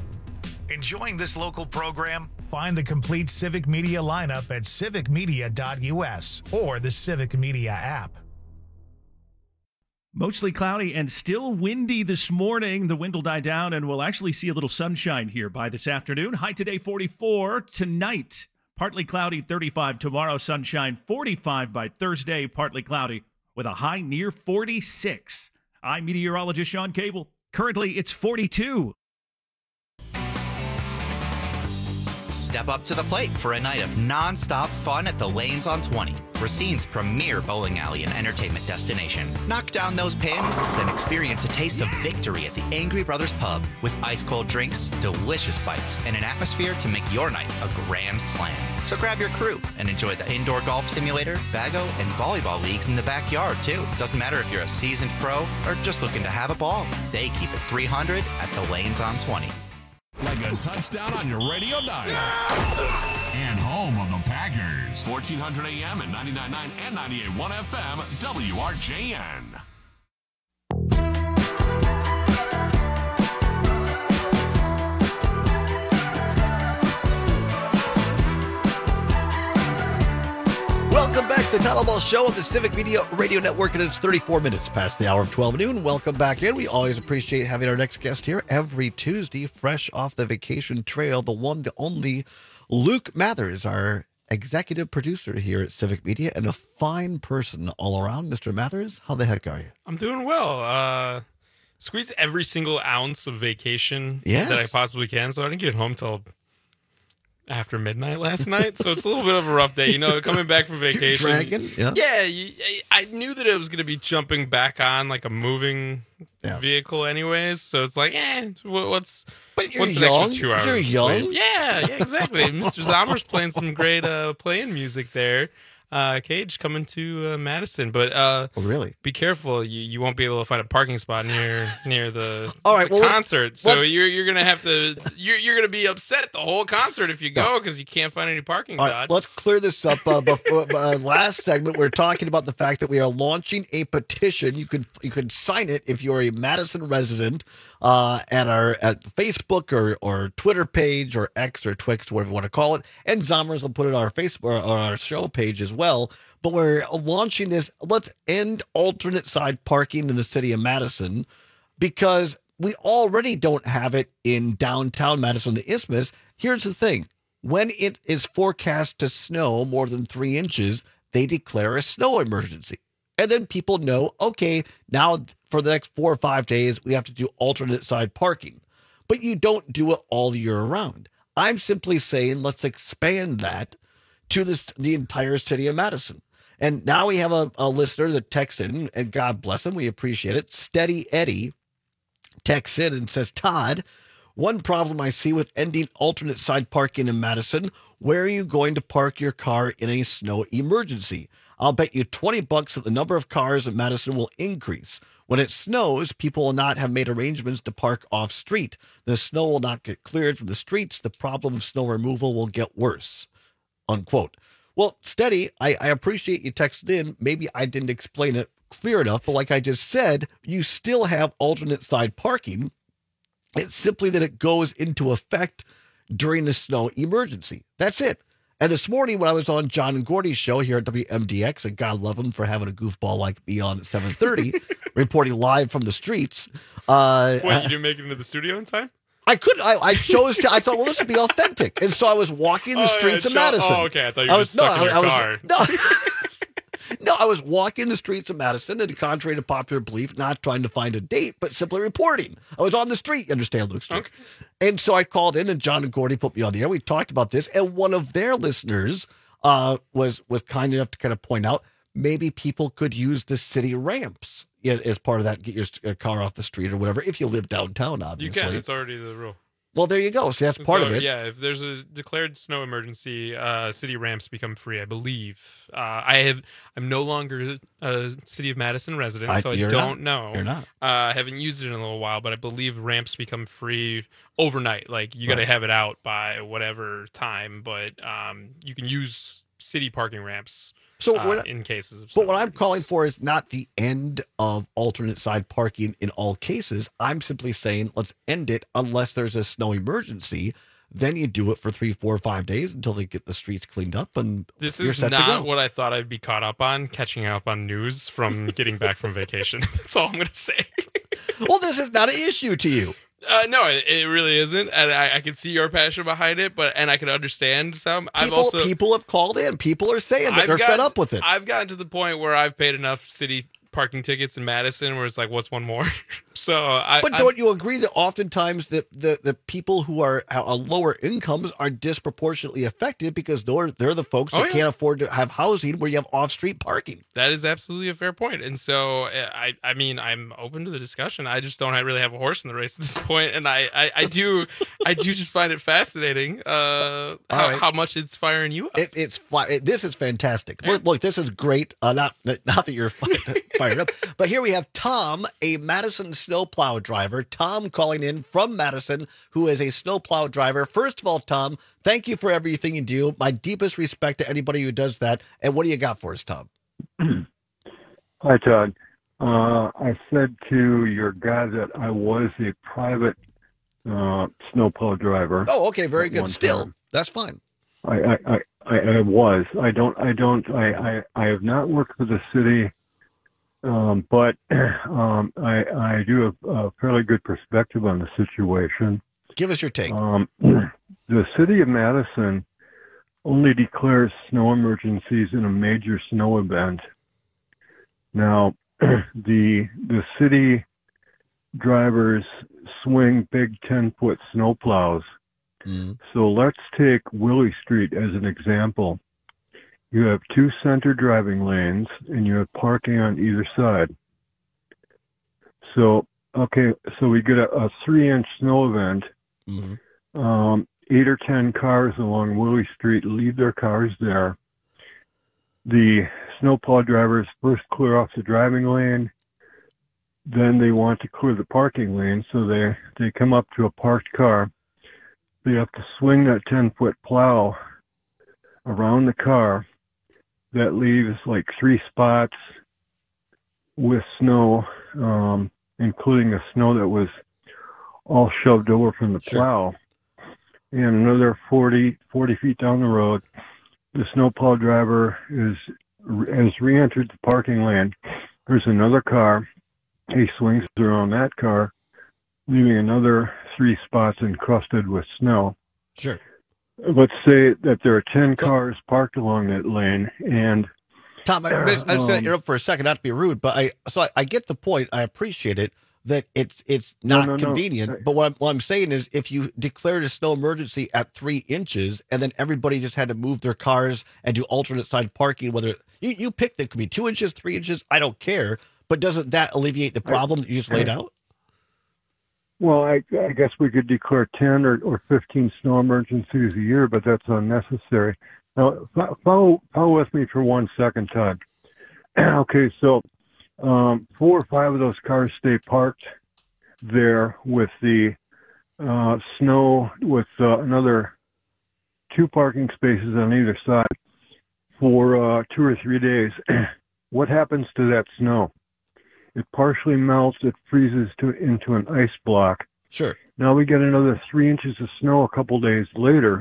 Enjoying this local program? Find the complete Civic Media lineup at civic media dot u s or the Civic Media app. Mostly cloudy and still windy this morning. The wind will die down, and we'll actually see a little sunshine here by this afternoon. High today, forty-four. Tonight, partly cloudy, thirty-five. Tomorrow, sunshine, forty-five by Thursday. Partly cloudy with a high near forty-six. I'm meteorologist Sean Cable. Currently, it's forty-two. Step up to the plate for a night of non-stop fun at the Lanes on twenty, Racine's premier bowling alley and entertainment destination. Knock down those pins, then experience a taste of victory at the Angry Brothers Pub with ice-cold drinks, delicious bites, and an atmosphere to make your night a grand slam. So grab your crew and enjoy the indoor golf simulator, bago, and volleyball leagues in the backyard, too. Doesn't matter if you're a seasoned pro or just looking to have a ball. They keep it three hundred at the Lanes on twenty. Like a touchdown on your radio dial. And home of the Packers. fourteen hundred A M and ninety-nine point nine and ninety-eight point one F M, W R J N. Welcome back to the Title Ball Show on the Civic Media Radio Network, and it's thirty-four minutes past the hour of twelve noon. Welcome back in. We always appreciate having our next guest here every Tuesday, fresh off the vacation trail, the one, the only Luke Mathers, our executive producer here at Civic Media, and a fine person all around. Mister Mathers, how the heck are you? I'm doing well. Uh, squeeze every single ounce of vacation Yes. that I possibly can, so I didn't get home till after midnight last night. So it's a little bit of a rough day, you know, coming back from vacation. Dragging, yeah. Yeah, you, I knew that it was going to be jumping back on like a moving Yeah. vehicle, anyways. So it's like, eh, what- what's But you're what's an young. extra two hours? You're of young. sleep? Yeah, yeah, exactly. Mister Zommer's playing some great uh, playing music there. Uh, Cage coming to uh, Madison, but uh, oh, really? Be careful. You you won't be able to find a parking spot near near the, All right, the well, let's- concert. So let's- you're you're gonna have to you're you're gonna be upset the whole concert if you go because you can't find any parking. All Todd. right, let's clear this up. Uh, before uh, last segment, we we're talking about the fact that we are launching a petition. You could you could sign it if you're a Madison resident uh, at our at Facebook or or Twitter page or X or Twix, whatever you want to call it. And Zommers will put it on our Facebook or on our show page as well. But we're launching this. Let's end alternate side parking in the city of Madison because we already don't have it in downtown Madison, the Isthmus. Here's the thing. When it is forecast to snow more than three inches, they declare a snow emergency. And then people know, okay, now for the next four or five days, we have to do alternate side parking. But you don't do it all year round. I'm simply saying let's expand that to this, the entire city of Madison. And now we have a, a listener that texts in, and God bless him, we appreciate it. Steady Eddie texts in and says, Todd, one problem I see with ending alternate side parking in Madison, where are you going to park your car in a snow emergency? I'll bet you twenty bucks that the number of cars in Madison will increase. When it snows, people will not have made arrangements to park off street. The snow will not get cleared from the streets. The problem of snow removal will get worse. Unquote. Well, Steady, I, I appreciate you texted in. Maybe I didn't explain it clear enough, but like I just said, you still have alternate side parking. It's simply that it goes into effect during the snow emergency. That's it. And this morning when I was on John and Gordy's show here at W M D X, and God love him for having a goofball like me on at seven thirty, reporting live from the streets. Uh, What, you didn't make it into the studio in time? I could. I, I chose to. I thought, well, this would be authentic, and so I was walking the Oh, streets yeah, of Joe- Madison. oh, okay. I thought you were I was, just stuck in your I was, car. No, no, I was walking the streets of Madison, and contrary to popular belief, not trying to find a date, but simply reporting. I was on the street. You understand, Luke? Street. Okay. And so I called in, and John and Gordy put me on the air. We talked about this, and one of their listeners uh, was was kind enough to kind of point out maybe people could use the city ramps as part of that. Get your uh, car off the street or whatever. If you live downtown, You obviously. can. It's already the rule. Well, there you go. So that's part So, of it. Yeah, if there's a declared snow emergency, uh, city ramps become free, I believe. Uh, I have, I'm no longer a City of Madison resident, I- so I you're don't not. know. You're not. Uh, I haven't used it in a little while, but I believe ramps become free overnight. Like, you got to Right. have it out by whatever time, but um, you can use city parking ramps So uh, what- in cases of But what I'm calling for is not the end of alternate side parking in all cases. I'm simply saying let's end it unless there's a snow emergency. Then you do it for three, four, five days until they get the streets cleaned up, and This you're is set to not go. what I thought I'd be caught up on, catching up on news from getting back from vacation. That's all I'm going to say. Well, this is not an issue to you. Uh, no, it, it really isn't, and I, I can see your passion behind it, but and I can understand some. I've People, also people have called in. People are saying that I've they're fed gotten- up with it. I've gotten to the point where I've paid enough city parking tickets in Madison where it's like, what's one more? so I. But I'm- don't you agree that oftentimes the, the, the people who are uh, lower incomes are disproportionately affected because they're they're the folks Oh, that yeah. can't afford to have housing where you have off street parking. That is absolutely a fair point, and so uh, I, I mean, I'm open to the discussion. I just don't really have a horse in the race at this point, and I, I, I do, I do just find it fascinating uh, how, right. how much it's firing you up. It, it's fly, it, this is fantastic. Look, look, this is great. Uh, not not that you're fired up, but here we have Tom, a Madison snowplow driver. Tom calling in from Madison, who is a snowplow driver. First of all, Tom, thank you for everything you do. My deepest respect to anybody who does that. And what do you got for us, Tom? Hi, Todd. Uh, I said to your guy that I was a private uh, snowplow driver. Oh, okay, very at good. one Still, time. that's fine. I, I, I, I, I was. I don't. I don't. I, I, I have not worked for the city, um, but um, I, I do have a fairly good perspective on the situation. Give us your take. Um, the city of Madison only declares snow emergencies in a major snow event. Now, the the city drivers swing big ten-foot snow plows. Mm-hmm. So let's take Willie Street as an example. You have two center driving lanes, and you have parking on either side. So, okay, so we get a, a three-inch snow event. Mm-hmm. Um, eight or ten cars along Willie Street leave their cars there. The snowplow drivers first clear off the driving lane. Then they want to clear the parking lane, so they, they come up to a parked car. They have to swing that ten-foot plow around the car. That leaves like three spots with snow, um, including the snow that was all shoved over from the Sure. plow. And another forty, forty feet down the road, the snowplow driver is has re-entered the parking lane. There's another car. He swings around that car, leaving another three spots encrusted with snow. Sure. Let's say that there are ten cars parked along that lane, and Tom, I, I was going to um, interrupt for a second, not to be rude, but I so I, I get the point. I appreciate it that it's it's not no, no. convenient. But what I'm, what I'm saying is, if you declared a snow emergency at three inches, and then everybody just had to move their cars and do alternate side parking, whether you you pick that could be two inches, three inches, I don't care. But doesn't that alleviate the problem that you just laid out? Well, I, I guess we could declare ten or, or fifteen snow emergencies a year, but that's unnecessary. Now, fo- follow, follow with me for one second, Todd. Okay, so um, four or five of those cars stay parked there with the uh, snow, with uh, another two parking spaces on either side for uh, two or three days. What happens to that snow? It partially melts, it freezes to into an ice block. Sure. Now we get another three inches of snow a couple days later,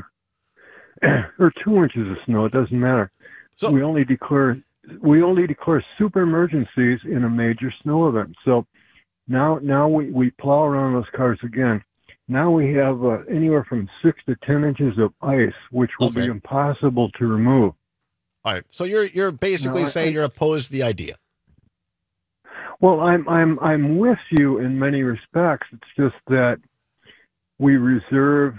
or two inches of snow, it doesn't matter. So we only declare we only declare super emergencies in a major snow event. So now now we, we plow around those cars again. Now we have uh, anywhere from six to ten inches of ice, which will Okay. be impossible to remove. All right. So you're you're basically No, I- saying I- you're opposed to the idea. Well, I'm I'm I'm with you in many respects. It's just that we reserve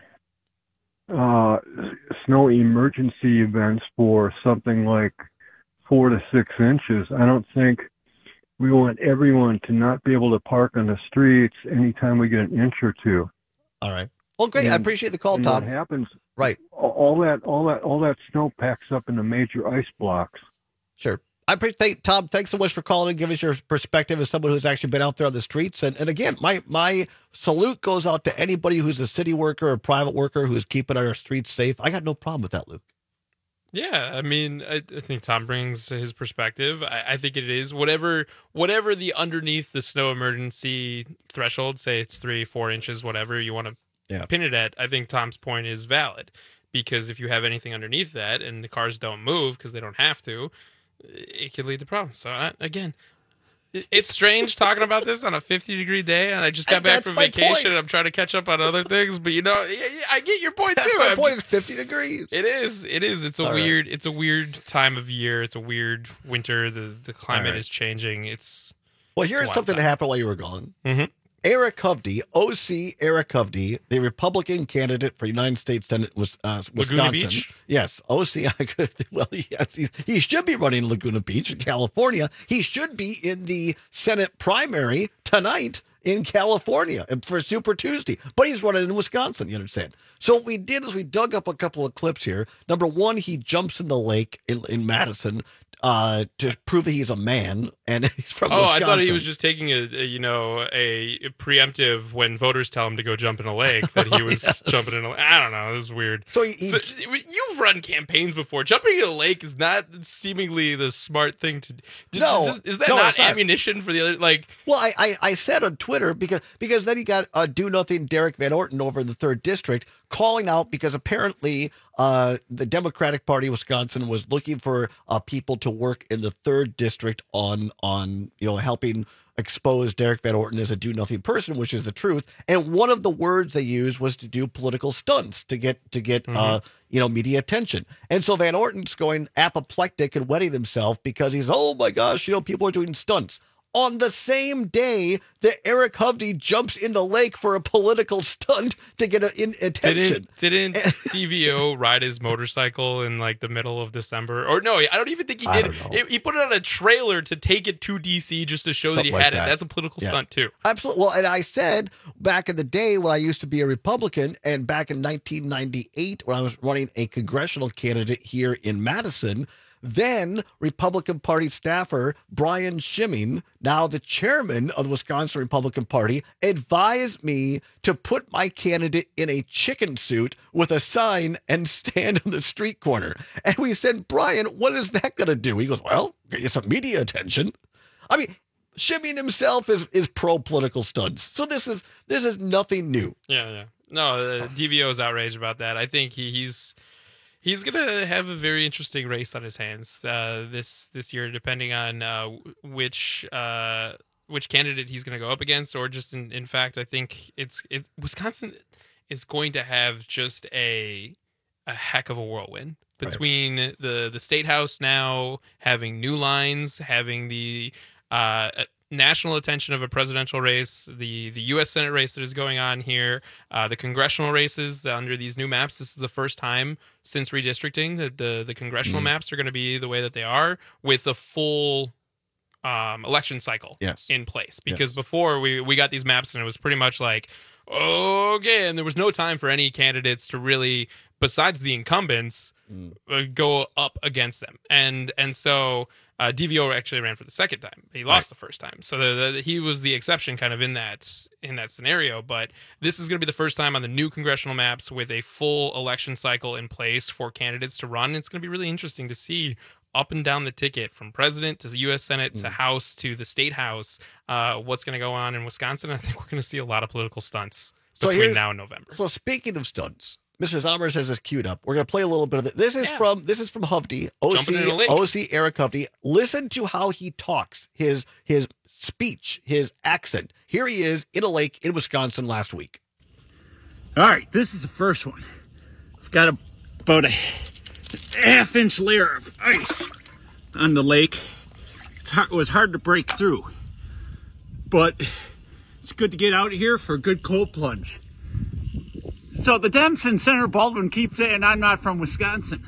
uh, snow emergency events for something like four to six inches. I don't think we want everyone to not be able to park on the streets anytime we get an inch or two. All right. Well, great. I And- appreciate the call, and Tom. What happens? Right. All all that all that all that snow packs up into major ice blocks. Sure. I appreciate Tom. Thanks so much for calling and giving us your perspective as someone who's actually been out there on the streets. And and again, my my salute goes out to anybody who's a city worker or private worker who's keeping our streets safe. I got no problem with that, Luke. Yeah, I mean, I, I think Tom brings his perspective. I, I think it is whatever whatever the underneath the snow emergency threshold, say it's three, four inches, whatever you want to Yeah. pin it at. I think Tom's point is valid because if you have anything underneath that and the cars don't move because they don't have to, it could lead to problems. So I, again, it- it's strange talking about this on a fifty degree day, and I just got And back that's from my vacation. point. And I'm trying to catch up on other things, but you know, yeah, yeah, I get your point That's too. my I'm point. just- It's fifty degrees. it is. It is. It's a All right. weird. It's a weird time of year. It's a weird winter. The the climate All right. is changing. It's Well, it's a here's wild something that time. happened while you were gone. Mhm. Eric Hovde, O C Eric Hovde, the Republican candidate for United States Senate, was uh, Laguna Wisconsin. Beach? Yes, O C. I could, well, yes, he's, he should be running Laguna Beach in California. He should be in the Senate primary tonight in California and for Super Tuesday, but he's running in Wisconsin. You understand? So what we did is we dug up a couple of clips here. Number one, he jumps in the lake in, in Madison uh, to prove that he's a man, and he's from Oh, Wisconsin. I thought he was just taking a, a you know a, a preemptive when voters tell him to go jump in a lake that he was Yes. jumping in a. I don't know. This is weird. So he, he So, you've run campaigns before. Jumping in a lake is not seemingly the smart thing to. do. No. is, is that No, not it's not. ammunition for the other? Like, Well, I, I, I said on Twitter because because then he got uh, do nothing Derek Van Orton over in the third district calling out because apparently uh, the Democratic Party of Wisconsin was looking for uh, people to work in the third district on on you know helping expose Derek Van Orton as a do-nothing person, which is the truth. And one of the words they used was to do political stunts to get to get mm-hmm. uh, you know media attention. And so Van Orton's going apoplectic and wetting himself because he's, oh my gosh, you know, people are doing stunts. On the same day that Eric Hovde jumps in the lake for a political stunt to get a, in attention. Didn't, didn't D V O ride his motorcycle in like the middle of December? Or no, I don't even think he did. It, he put it on a trailer to take it to D C just to show Something that he like had that. it. That's a political yeah. stunt too. Absolutely. Well, and I said back in the day when I used to be a Republican, and back in nineteen ninety-eight when I was running a congressional candidate here in Madison, then Republican Party staffer Brian Schimming, now the chairman of the Wisconsin Republican Party, advised me to put my candidate in a chicken suit with a sign and stand on the street corner. And we said, Brian, what is that going to do? He goes, well, get some media attention. I mean, Schimming himself is, is pro-political stunts. So this is this is nothing new. Yeah, yeah. No, uh, D V O is outraged about that. I think he, he's... He's gonna have a very interesting race on his hands uh, this this year, depending on uh, which uh, which candidate he's gonna go up against, or just in, in fact, I think it's it, Wisconsin is going to have just a a heck of a whirlwind between right. the the state house now having new lines, having the uh, national attention of a presidential race, the the U S Senate race that is going on here, uh, the congressional races under these new maps. This is the first time since redistricting that the, the congressional mm. maps are going to be the way that they are, with a full um, election cycle yes. in place. Because yes. before we, we got these maps and it was pretty much like, okay, and there was no time for any candidates to really, besides the incumbents, mm. uh, go up against them. And and so uh, D V O actually ran for the second time. He lost right. the first time. So the, the, he was the exception kind of in that in that scenario. But this is going to be the first time on the new congressional maps with a full election cycle in place for candidates to run. It's going to be really interesting to see up and down the ticket from president to the U S Senate to mm. House to the state house, uh, what's going to go on in Wisconsin. I think we're going to see a lot of political stunts between so now and November. So speaking of stunts, Mister Zombers has this queued up. We're going to play a little bit of it. This is yeah. from this is from Hovde, O C O C Eric Hovde. Listen to how he talks, his his speech, his accent. Here he is in a lake in Wisconsin last week. All right, this is the first one. I've got a, about a half inch layer of ice on the lake. It's hard, it was hard to break through, but it's good to get out here for a good cold plunge. So the Dems and Senator Baldwin keep saying I'm not from Wisconsin,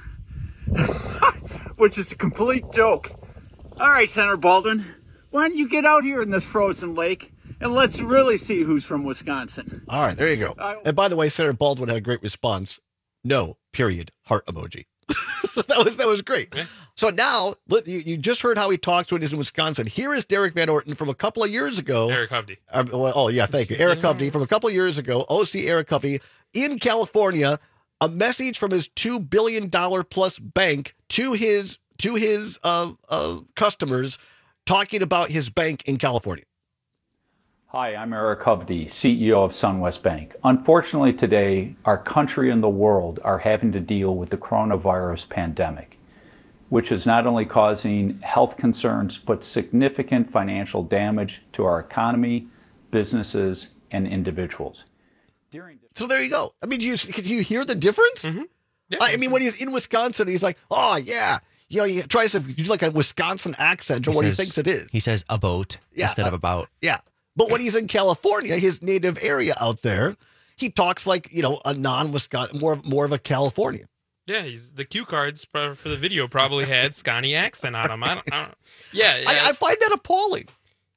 which is a complete joke. All right, Senator Baldwin, why don't you get out here in this frozen lake and let's really see who's from Wisconsin. All right, there you go. Uh, and by the way, Senator Baldwin had a great response. No, period, heart emoji. So that was that was great. Yeah. So now you, you just heard how he talks when he's in Wisconsin. Here is Derek Van Orton from a couple of years ago. Eric Hovde. Uh, well, oh yeah, thank you, Eric Hovde from a couple of years ago. O C Eric Hovde in California. A message from his two billion dollar plus bank to his to his uh, uh, customers, talking about his bank in California. Hi, I'm Eric Hovde, C E O of SunWest Bank. Unfortunately today, our country and the world are having to deal with the coronavirus pandemic, which is not only causing health concerns, but significant financial damage to our economy, businesses, and individuals. During- so there you go. I mean, do you, can you hear the difference? Mm-hmm. Yeah. I mean, when he's in Wisconsin, he's like, oh, yeah. You know, he tries to do like a Wisconsin accent or he what says, he thinks it is. He says a boat yeah, instead uh, of about. Yeah. But when he's in California, his native area out there, he talks like, you know, a non-Wisconsin, more of, more of a Californian. Yeah, he's the cue cards for the video probably had Scotty accent on them. I don't, I don't, yeah, yeah. I, I find that appalling.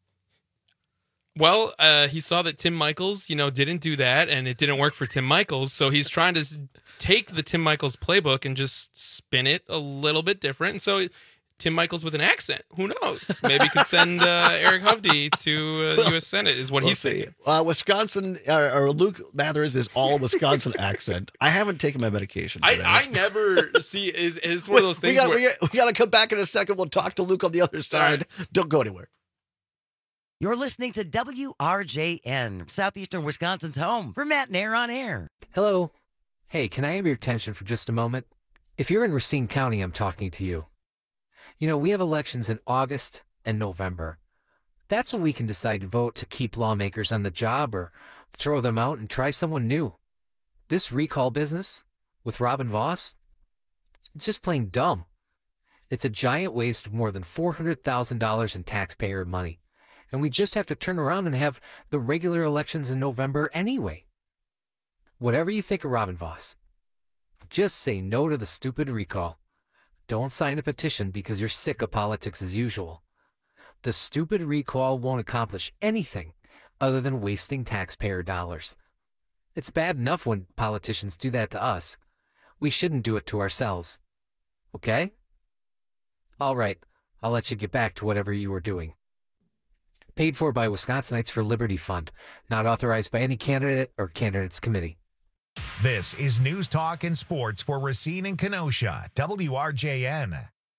Well, uh, he saw that Tim Michaels, you know, didn't do that, and it didn't work for Tim Michaels, so he's trying to take the Tim Michaels playbook and just spin it a little bit different. And so Tim Michaels with an accent, who knows? Maybe could send uh, Eric Hovde to uh, the U S Senate is what we'll he's see. thinking. Uh, Wisconsin, uh, or Luke Mathers is all Wisconsin accent. I haven't taken my medication. I, I never see, is it's one of those things we gotta, where... We got, we got to come back in a second. We'll talk to Luke on the other side. Right. Don't go anywhere. You're listening to W R J N, Southeastern Wisconsin's home for Matt Nair on Air. Hello. Hey, can I have your attention for just a moment? If you're in Racine County, I'm talking to you. You know, we have elections in August and November. That's when we can decide to vote to keep lawmakers on the job or throw them out and try someone new. This recall business with Robin Voss, it's just plain dumb. It's a giant waste of more than four hundred thousand dollars in taxpayer money. And we just have to turn around and have the regular elections in November anyway. Whatever you think of Robin Voss, just say no to the stupid recall. Don't sign a petition because you're sick of politics as usual. The stupid recall won't accomplish anything other than wasting taxpayer dollars. It's bad enough when politicians do that to us. We shouldn't do it to ourselves. Okay? All right, I'll let you get back to whatever you were doing. Paid for by Wisconsinites for Liberty Fund. Not authorized by any candidate or candidates committee. This is News Talk and Sports for Racine and Kenosha, W R J N.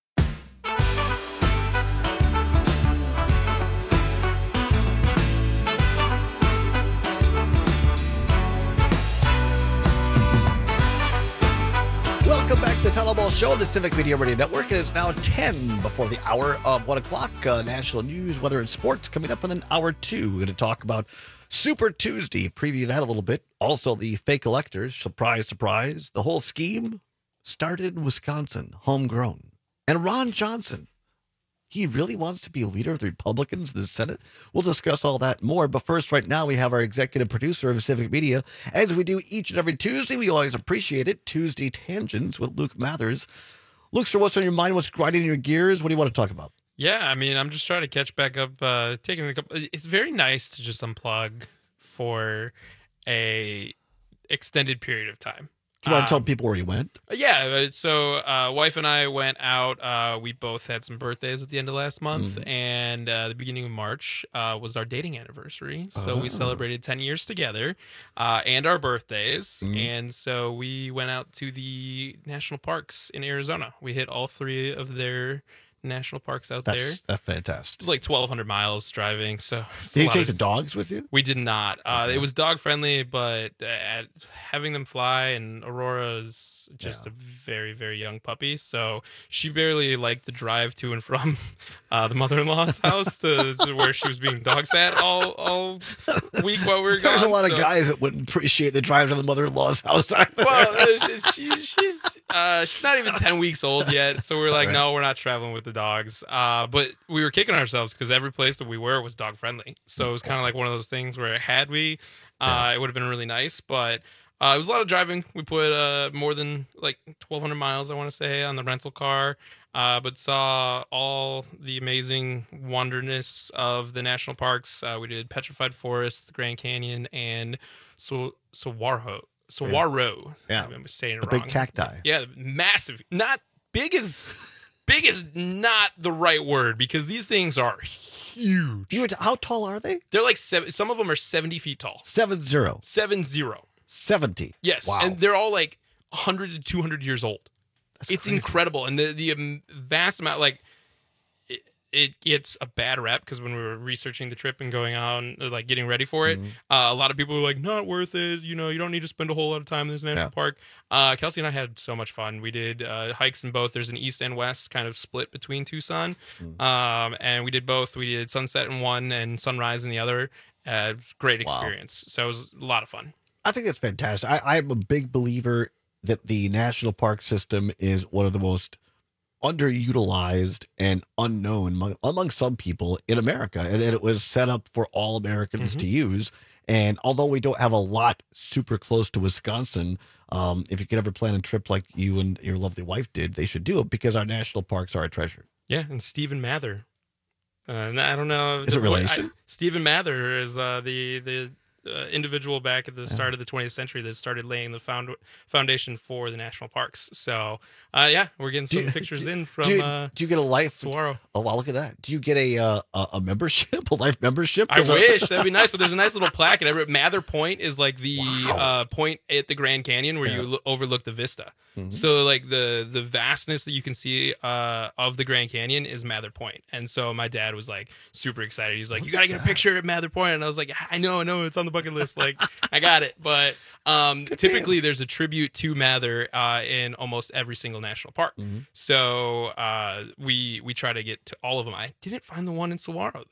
Welcome back to the Tunnel Ball Show on the Civic Media Radio Network. It is now ten before the hour of one o'clock. Uh, national news, weather, and sports coming up in an hour two. We're going to talk about Super Tuesday, preview that a little bit. Also, the fake electors, surprise, surprise. The whole scheme started in Wisconsin, homegrown. And Ron Johnson, he really wants to be leader of the Republicans in the Senate. We'll discuss all that more. But first, right now, we have our executive producer of Civic Media. As we do each and every Tuesday, we always appreciate it. Tuesday Tangents with Luke Mathers. Luke, so what's on your mind? What's grinding your gears? What do you want to talk about? Yeah, I mean, I'm just trying to catch back up. Uh, taking a couple. It's very nice to just unplug for a extended period of time. Do you want to Um, tell people where you went? Yeah, uh, so uh, wife and I went out. Uh, we both had some birthdays at the end of last month, Mhm. and uh, the beginning of March uh, was our dating anniversary. So Oh. we celebrated ten years together uh, and our birthdays. Mhm. And so we went out to the national parks in Arizona. We hit all three of their national parks out there. That's, that's fantastic. It was like twelve hundred miles driving. So it's a Did you lot take of- the dogs with you? we did not. Uh, It was dog friendly, but uh, at, having them fly, and Aurora is just a very, very young puppy. So she barely liked the drive to and from uh, the mother-in-law's house to, to where she was being dog sat all, all week while we were gone. There's a lot of So- guys that wouldn't appreciate the drive to the mother-in-law's house. well, uh, she, she, she's uh, she's not even ten weeks old yet, so we're like, Right. no, we're not traveling with the dogs. Uh, but we were kicking ourselves because every place that we were was dog friendly. So it was kind of like one of those things where had we, uh, it would have been really nice. But uh, it was a lot of driving. We put uh, more than like twelve hundred miles, I want to say, on the rental car. Uh, but saw all the amazing wonderness of the national parks. Uh, we did Petrified Forest, the Grand Canyon, and so Saguaro. Saguaro. Yeah. I'm saying it The wrong. big cacti. Yeah, massive. Not big is big is not the right word because these things are huge. You were, how tall are they? They're like seven. Some of them are seventy feet tall. Seven zero. Seven zero. Seventy. Yes, Wow. and they're all like one hundred to two hundred years old. It's incredible, and the the um, vast amount like. It, it gets a bad rep because when we were researching the trip and going on, like getting ready for it, Mm-hmm. uh, a lot of people were like, "Not worth it." You know, you don't need to spend a whole lot of time in this national Yeah. park. Uh, Kelsey and I had so much fun. We did uh, hikes in both. There's an east and west kind of split between Tucson, Mm. um, and we did both. We did sunset in one and sunrise in the other. Uh, it was a great Wow. experience. So it was a lot of fun. I think that's fantastic. I, I'm a big believer that the national park system is one of the most underutilized and unknown among, among some people in America. And, and it was set up for all Americans Mhm. to use. And although we don't have a lot super close to Wisconsin, um, if you could ever plan a trip like you and your lovely wife did, they should do it because our national parks are a treasure. Yeah, and Stephen Mather. Uh, and I don't know. Is it what- relation? I- Stephen Mather is uh, the the uh, individual back at the start of the twentieth century that started laying the found, foundation for the national parks. So, uh, yeah, we're getting some Do you- pictures in do from you, uh, do you get a life? Saguaro. Oh, wow, look at that. Do you get a uh, a, a membership, a life membership? I 'Cause wish that'd be nice, but there's a nice little plaque. And every, Mather Point is like the uh, point at the Grand Canyon where you lo- overlook the vista. Mhm. So like the the vastness that you can see uh, of the Grand Canyon is Mather Point. And so my dad was like super excited. He's like, "You gotta get a picture at Mather Point." And I was like, "I know, I know, it's on the bucket list. Like, I got it." But um, typically there's a tribute to Mather uh, in almost every single national park. So uh, we we try to get to all of them. I didn't find the one in Saguaro though.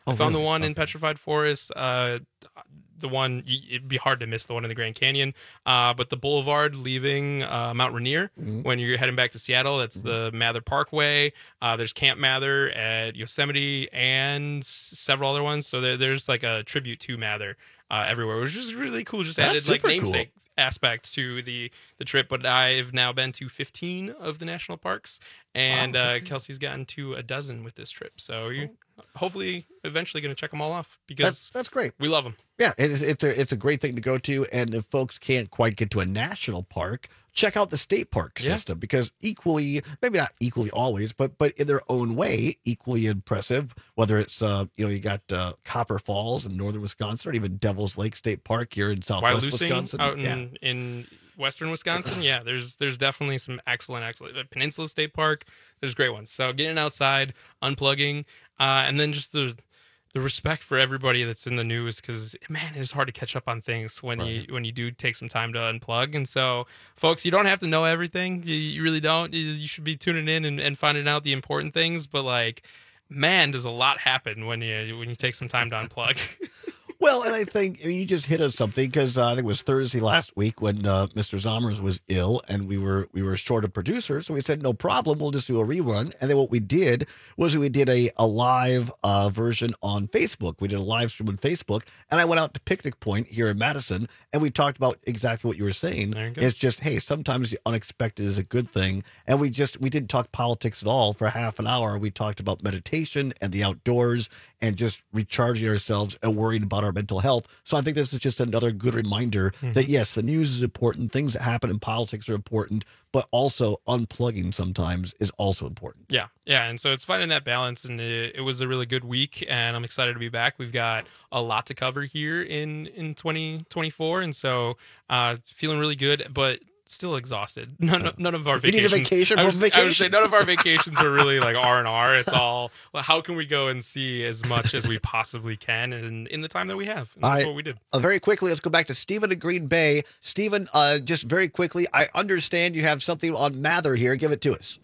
I Oh, found really? the one in Petrified Forest. Uh, the one, it'd be hard to miss the one in the Grand Canyon. Uh, but the boulevard leaving uh, Mount Rainier, Mhm. when you're heading back to Seattle, that's Mm-hmm. the Mather Parkway. Uh, there's Camp Mather at Yosemite and s- several other ones. So there, there's like a tribute to Mather uh, everywhere, which is really cool. Just That's added like super cool. namesake aspect to the the trip. But I've now been to fifteen of the national parks, and Wow, uh, good for you. Kelsey's gotten to a dozen with this trip. So you're hopefully eventually going to check them all off because That's that's great. we love them. Yeah, it's it's a it's a great thing to go to, and if folks can't quite get to a national park, check out the state park Yeah. system because equally, maybe not equally always, but but in their own way, equally impressive. Whether it's uh you know you got uh, Copper Falls in northern Wisconsin, or even Devil's Lake State Park here in southwest Wyalusing Wisconsin. out in, yeah. in western Wisconsin, yeah, there's there's definitely some excellent, excellent. uh, Peninsula State Park, there's great ones. So getting outside, unplugging, uh, and then just the the respect for everybody that's in the news because man, it's hard to catch up on things when you when you do take some time to unplug. And so, folks, you don't have to know everything. You, you really don't. You, you should be tuning in and, and finding out the important things. But like, man, does a lot happen when you when you take some time to unplug. Well, and I think I mean, you just hit on something because uh, I think it was Thursday last week when uh, Mister Zommers was ill and we were we were short of producers, so we said no problem, we'll just do a rerun. And then what we did was we did a a live uh, version on Facebook. We did a live stream on Facebook, and I went out to Picnic Point here in Madison, and we talked about exactly what you were saying. There you go. It's just hey, sometimes the unexpected is a good thing, and we just we didn't talk politics at all for half an hour. We talked about meditation and the outdoors and just recharging ourselves and worrying about our mental health. So I think this is just another good reminder Mhm. that yes, the news is important, things that happen in politics are important, but also unplugging sometimes is also important. Yeah, yeah, and so it's finding that balance, and it, it was a really good week, and I'm excited to be back. We've got a lot to cover here in in twenty twenty-four, and so uh, feeling really good, but still exhausted. None, none of our You need a vacations. vacation I from was- I would say vacation. none of our vacations are really like R and R. It's all well, how can we go and see as much as we possibly can, and in the time that we have. And All that's right. what we did. Uh, very quickly, let's go back to Stephen in Green Bay. Stephen, uh, just very quickly, I understand you have something on Mather here. Give it to us.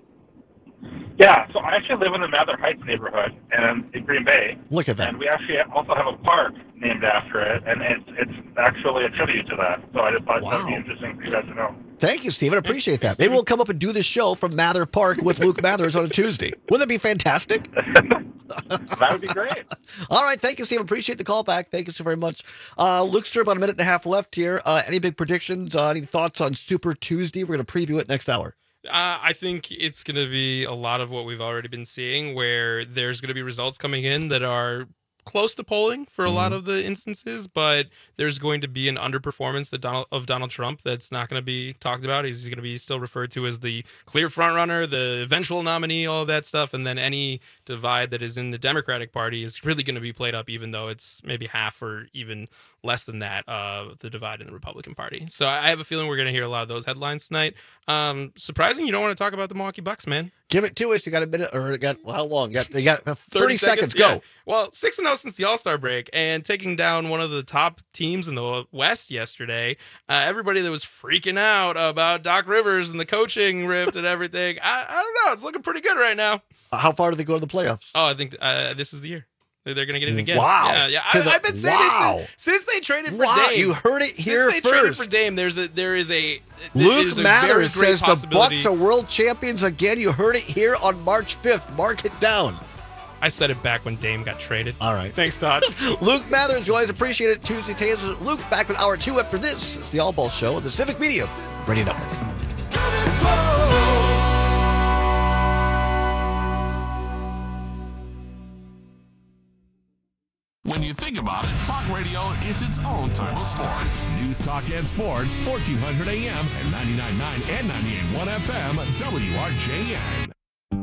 Yeah, so I actually live in the Mather Heights neighborhood and in Green Bay. Look at that. And we actually also have a park named after it, and it's it's actually a tribute to that. So I just thought that would be Wow. interesting for you guys to know. Thank you, Stephen. Appreciate that. Maybe we'll come up and do the show from Mather Park with Luke Mathers on a Tuesday. Wouldn't that be fantastic? That would be great. All right. Thank you, Stephen. Appreciate the call back. Thank you so very much. Uh, Lukester, about a minute and a half left here. Uh, any big predictions? Uh, any thoughts on Super Tuesday? We're going to preview it next hour. Uh, I think it's going to be a lot of what we've already been seeing, where there's going to be results coming in that are close to polling for a lot of the instances, but there's going to be an underperformance that Donald, of Donald Trump that's not going to be talked about. He's going to be still referred to as the clear frontrunner, the eventual nominee, all of that stuff, and then any divide that is in the Democratic Party is really going to be played up, even though it's maybe half or even less than that of the divide in the Republican Party. So I have a feeling we're going to hear a lot of those headlines tonight. Um, surprising you don't want to talk about the Milwaukee Bucks, man. Give it to us. You got a minute, or you got well, how long? You got, you got uh, thirty, seconds. yeah. Go. Well, six and zero since the All Star break, and taking down one of the top teams in the West yesterday. Uh, everybody that was freaking out about Doc Rivers and the coaching rift and everything, I, I don't know. It's looking pretty good right now. Uh, how far do they go to the playoffs? Oh, I think uh, this is the year. They're going to get it again. Wow. Yeah, yeah. To the- I, I've been saying wow. it since, since they traded for Wow, Dame. you heard it here since they traded first. for Dame, there's a there is a Luke there's a very Mathers great says the possibility- Bucks are world champions again. You heard it here on March fifth. Mark it down. I said it back when Dame got traded. All right. Thanks, Todd. Luke Mathers, you always appreciate it. Tuesday Tales with Luke back with hour two after this. It's the All Ball Show on the Civic Media Radio Network. When you think about it, talk radio is its own type of sport. News, talk, and sports, fourteen hundred A M and ninety-nine point nine and ninety-eight point one F M, W R J N.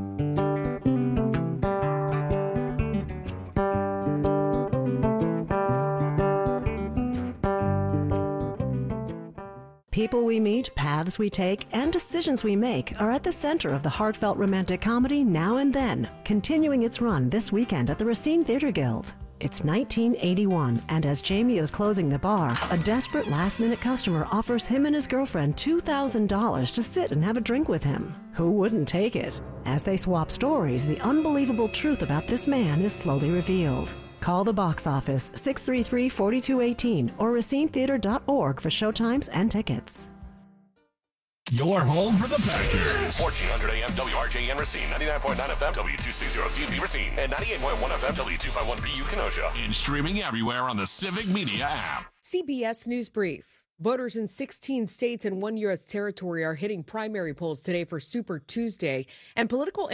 People we meet, paths we take, and decisions we make are at the center of the heartfelt romantic comedy Now and Then, continuing its run this weekend at the Racine Theater Guild. It's nineteen eighty-one, and as Jamie is closing the bar, a desperate last-minute customer offers him and his girlfriend two thousand dollars to sit and have a drink with him. Who wouldn't take it? As they swap stories, the unbelievable truth about this man is slowly revealed. Call the box office six three three, four two one eight or racine theater dot org for showtimes and tickets. Your home for the Packers. fourteen hundred A M W R J N Racine, ninety-nine point nine F M W two sixty C V Racine, and ninety-eight point one F M W two fifty-one B U Kenosha. And streaming everywhere on the Civic Media app. C B S News Brief. Voters in sixteen states and one U S territory are hitting primary polls today for Super Tuesday, and political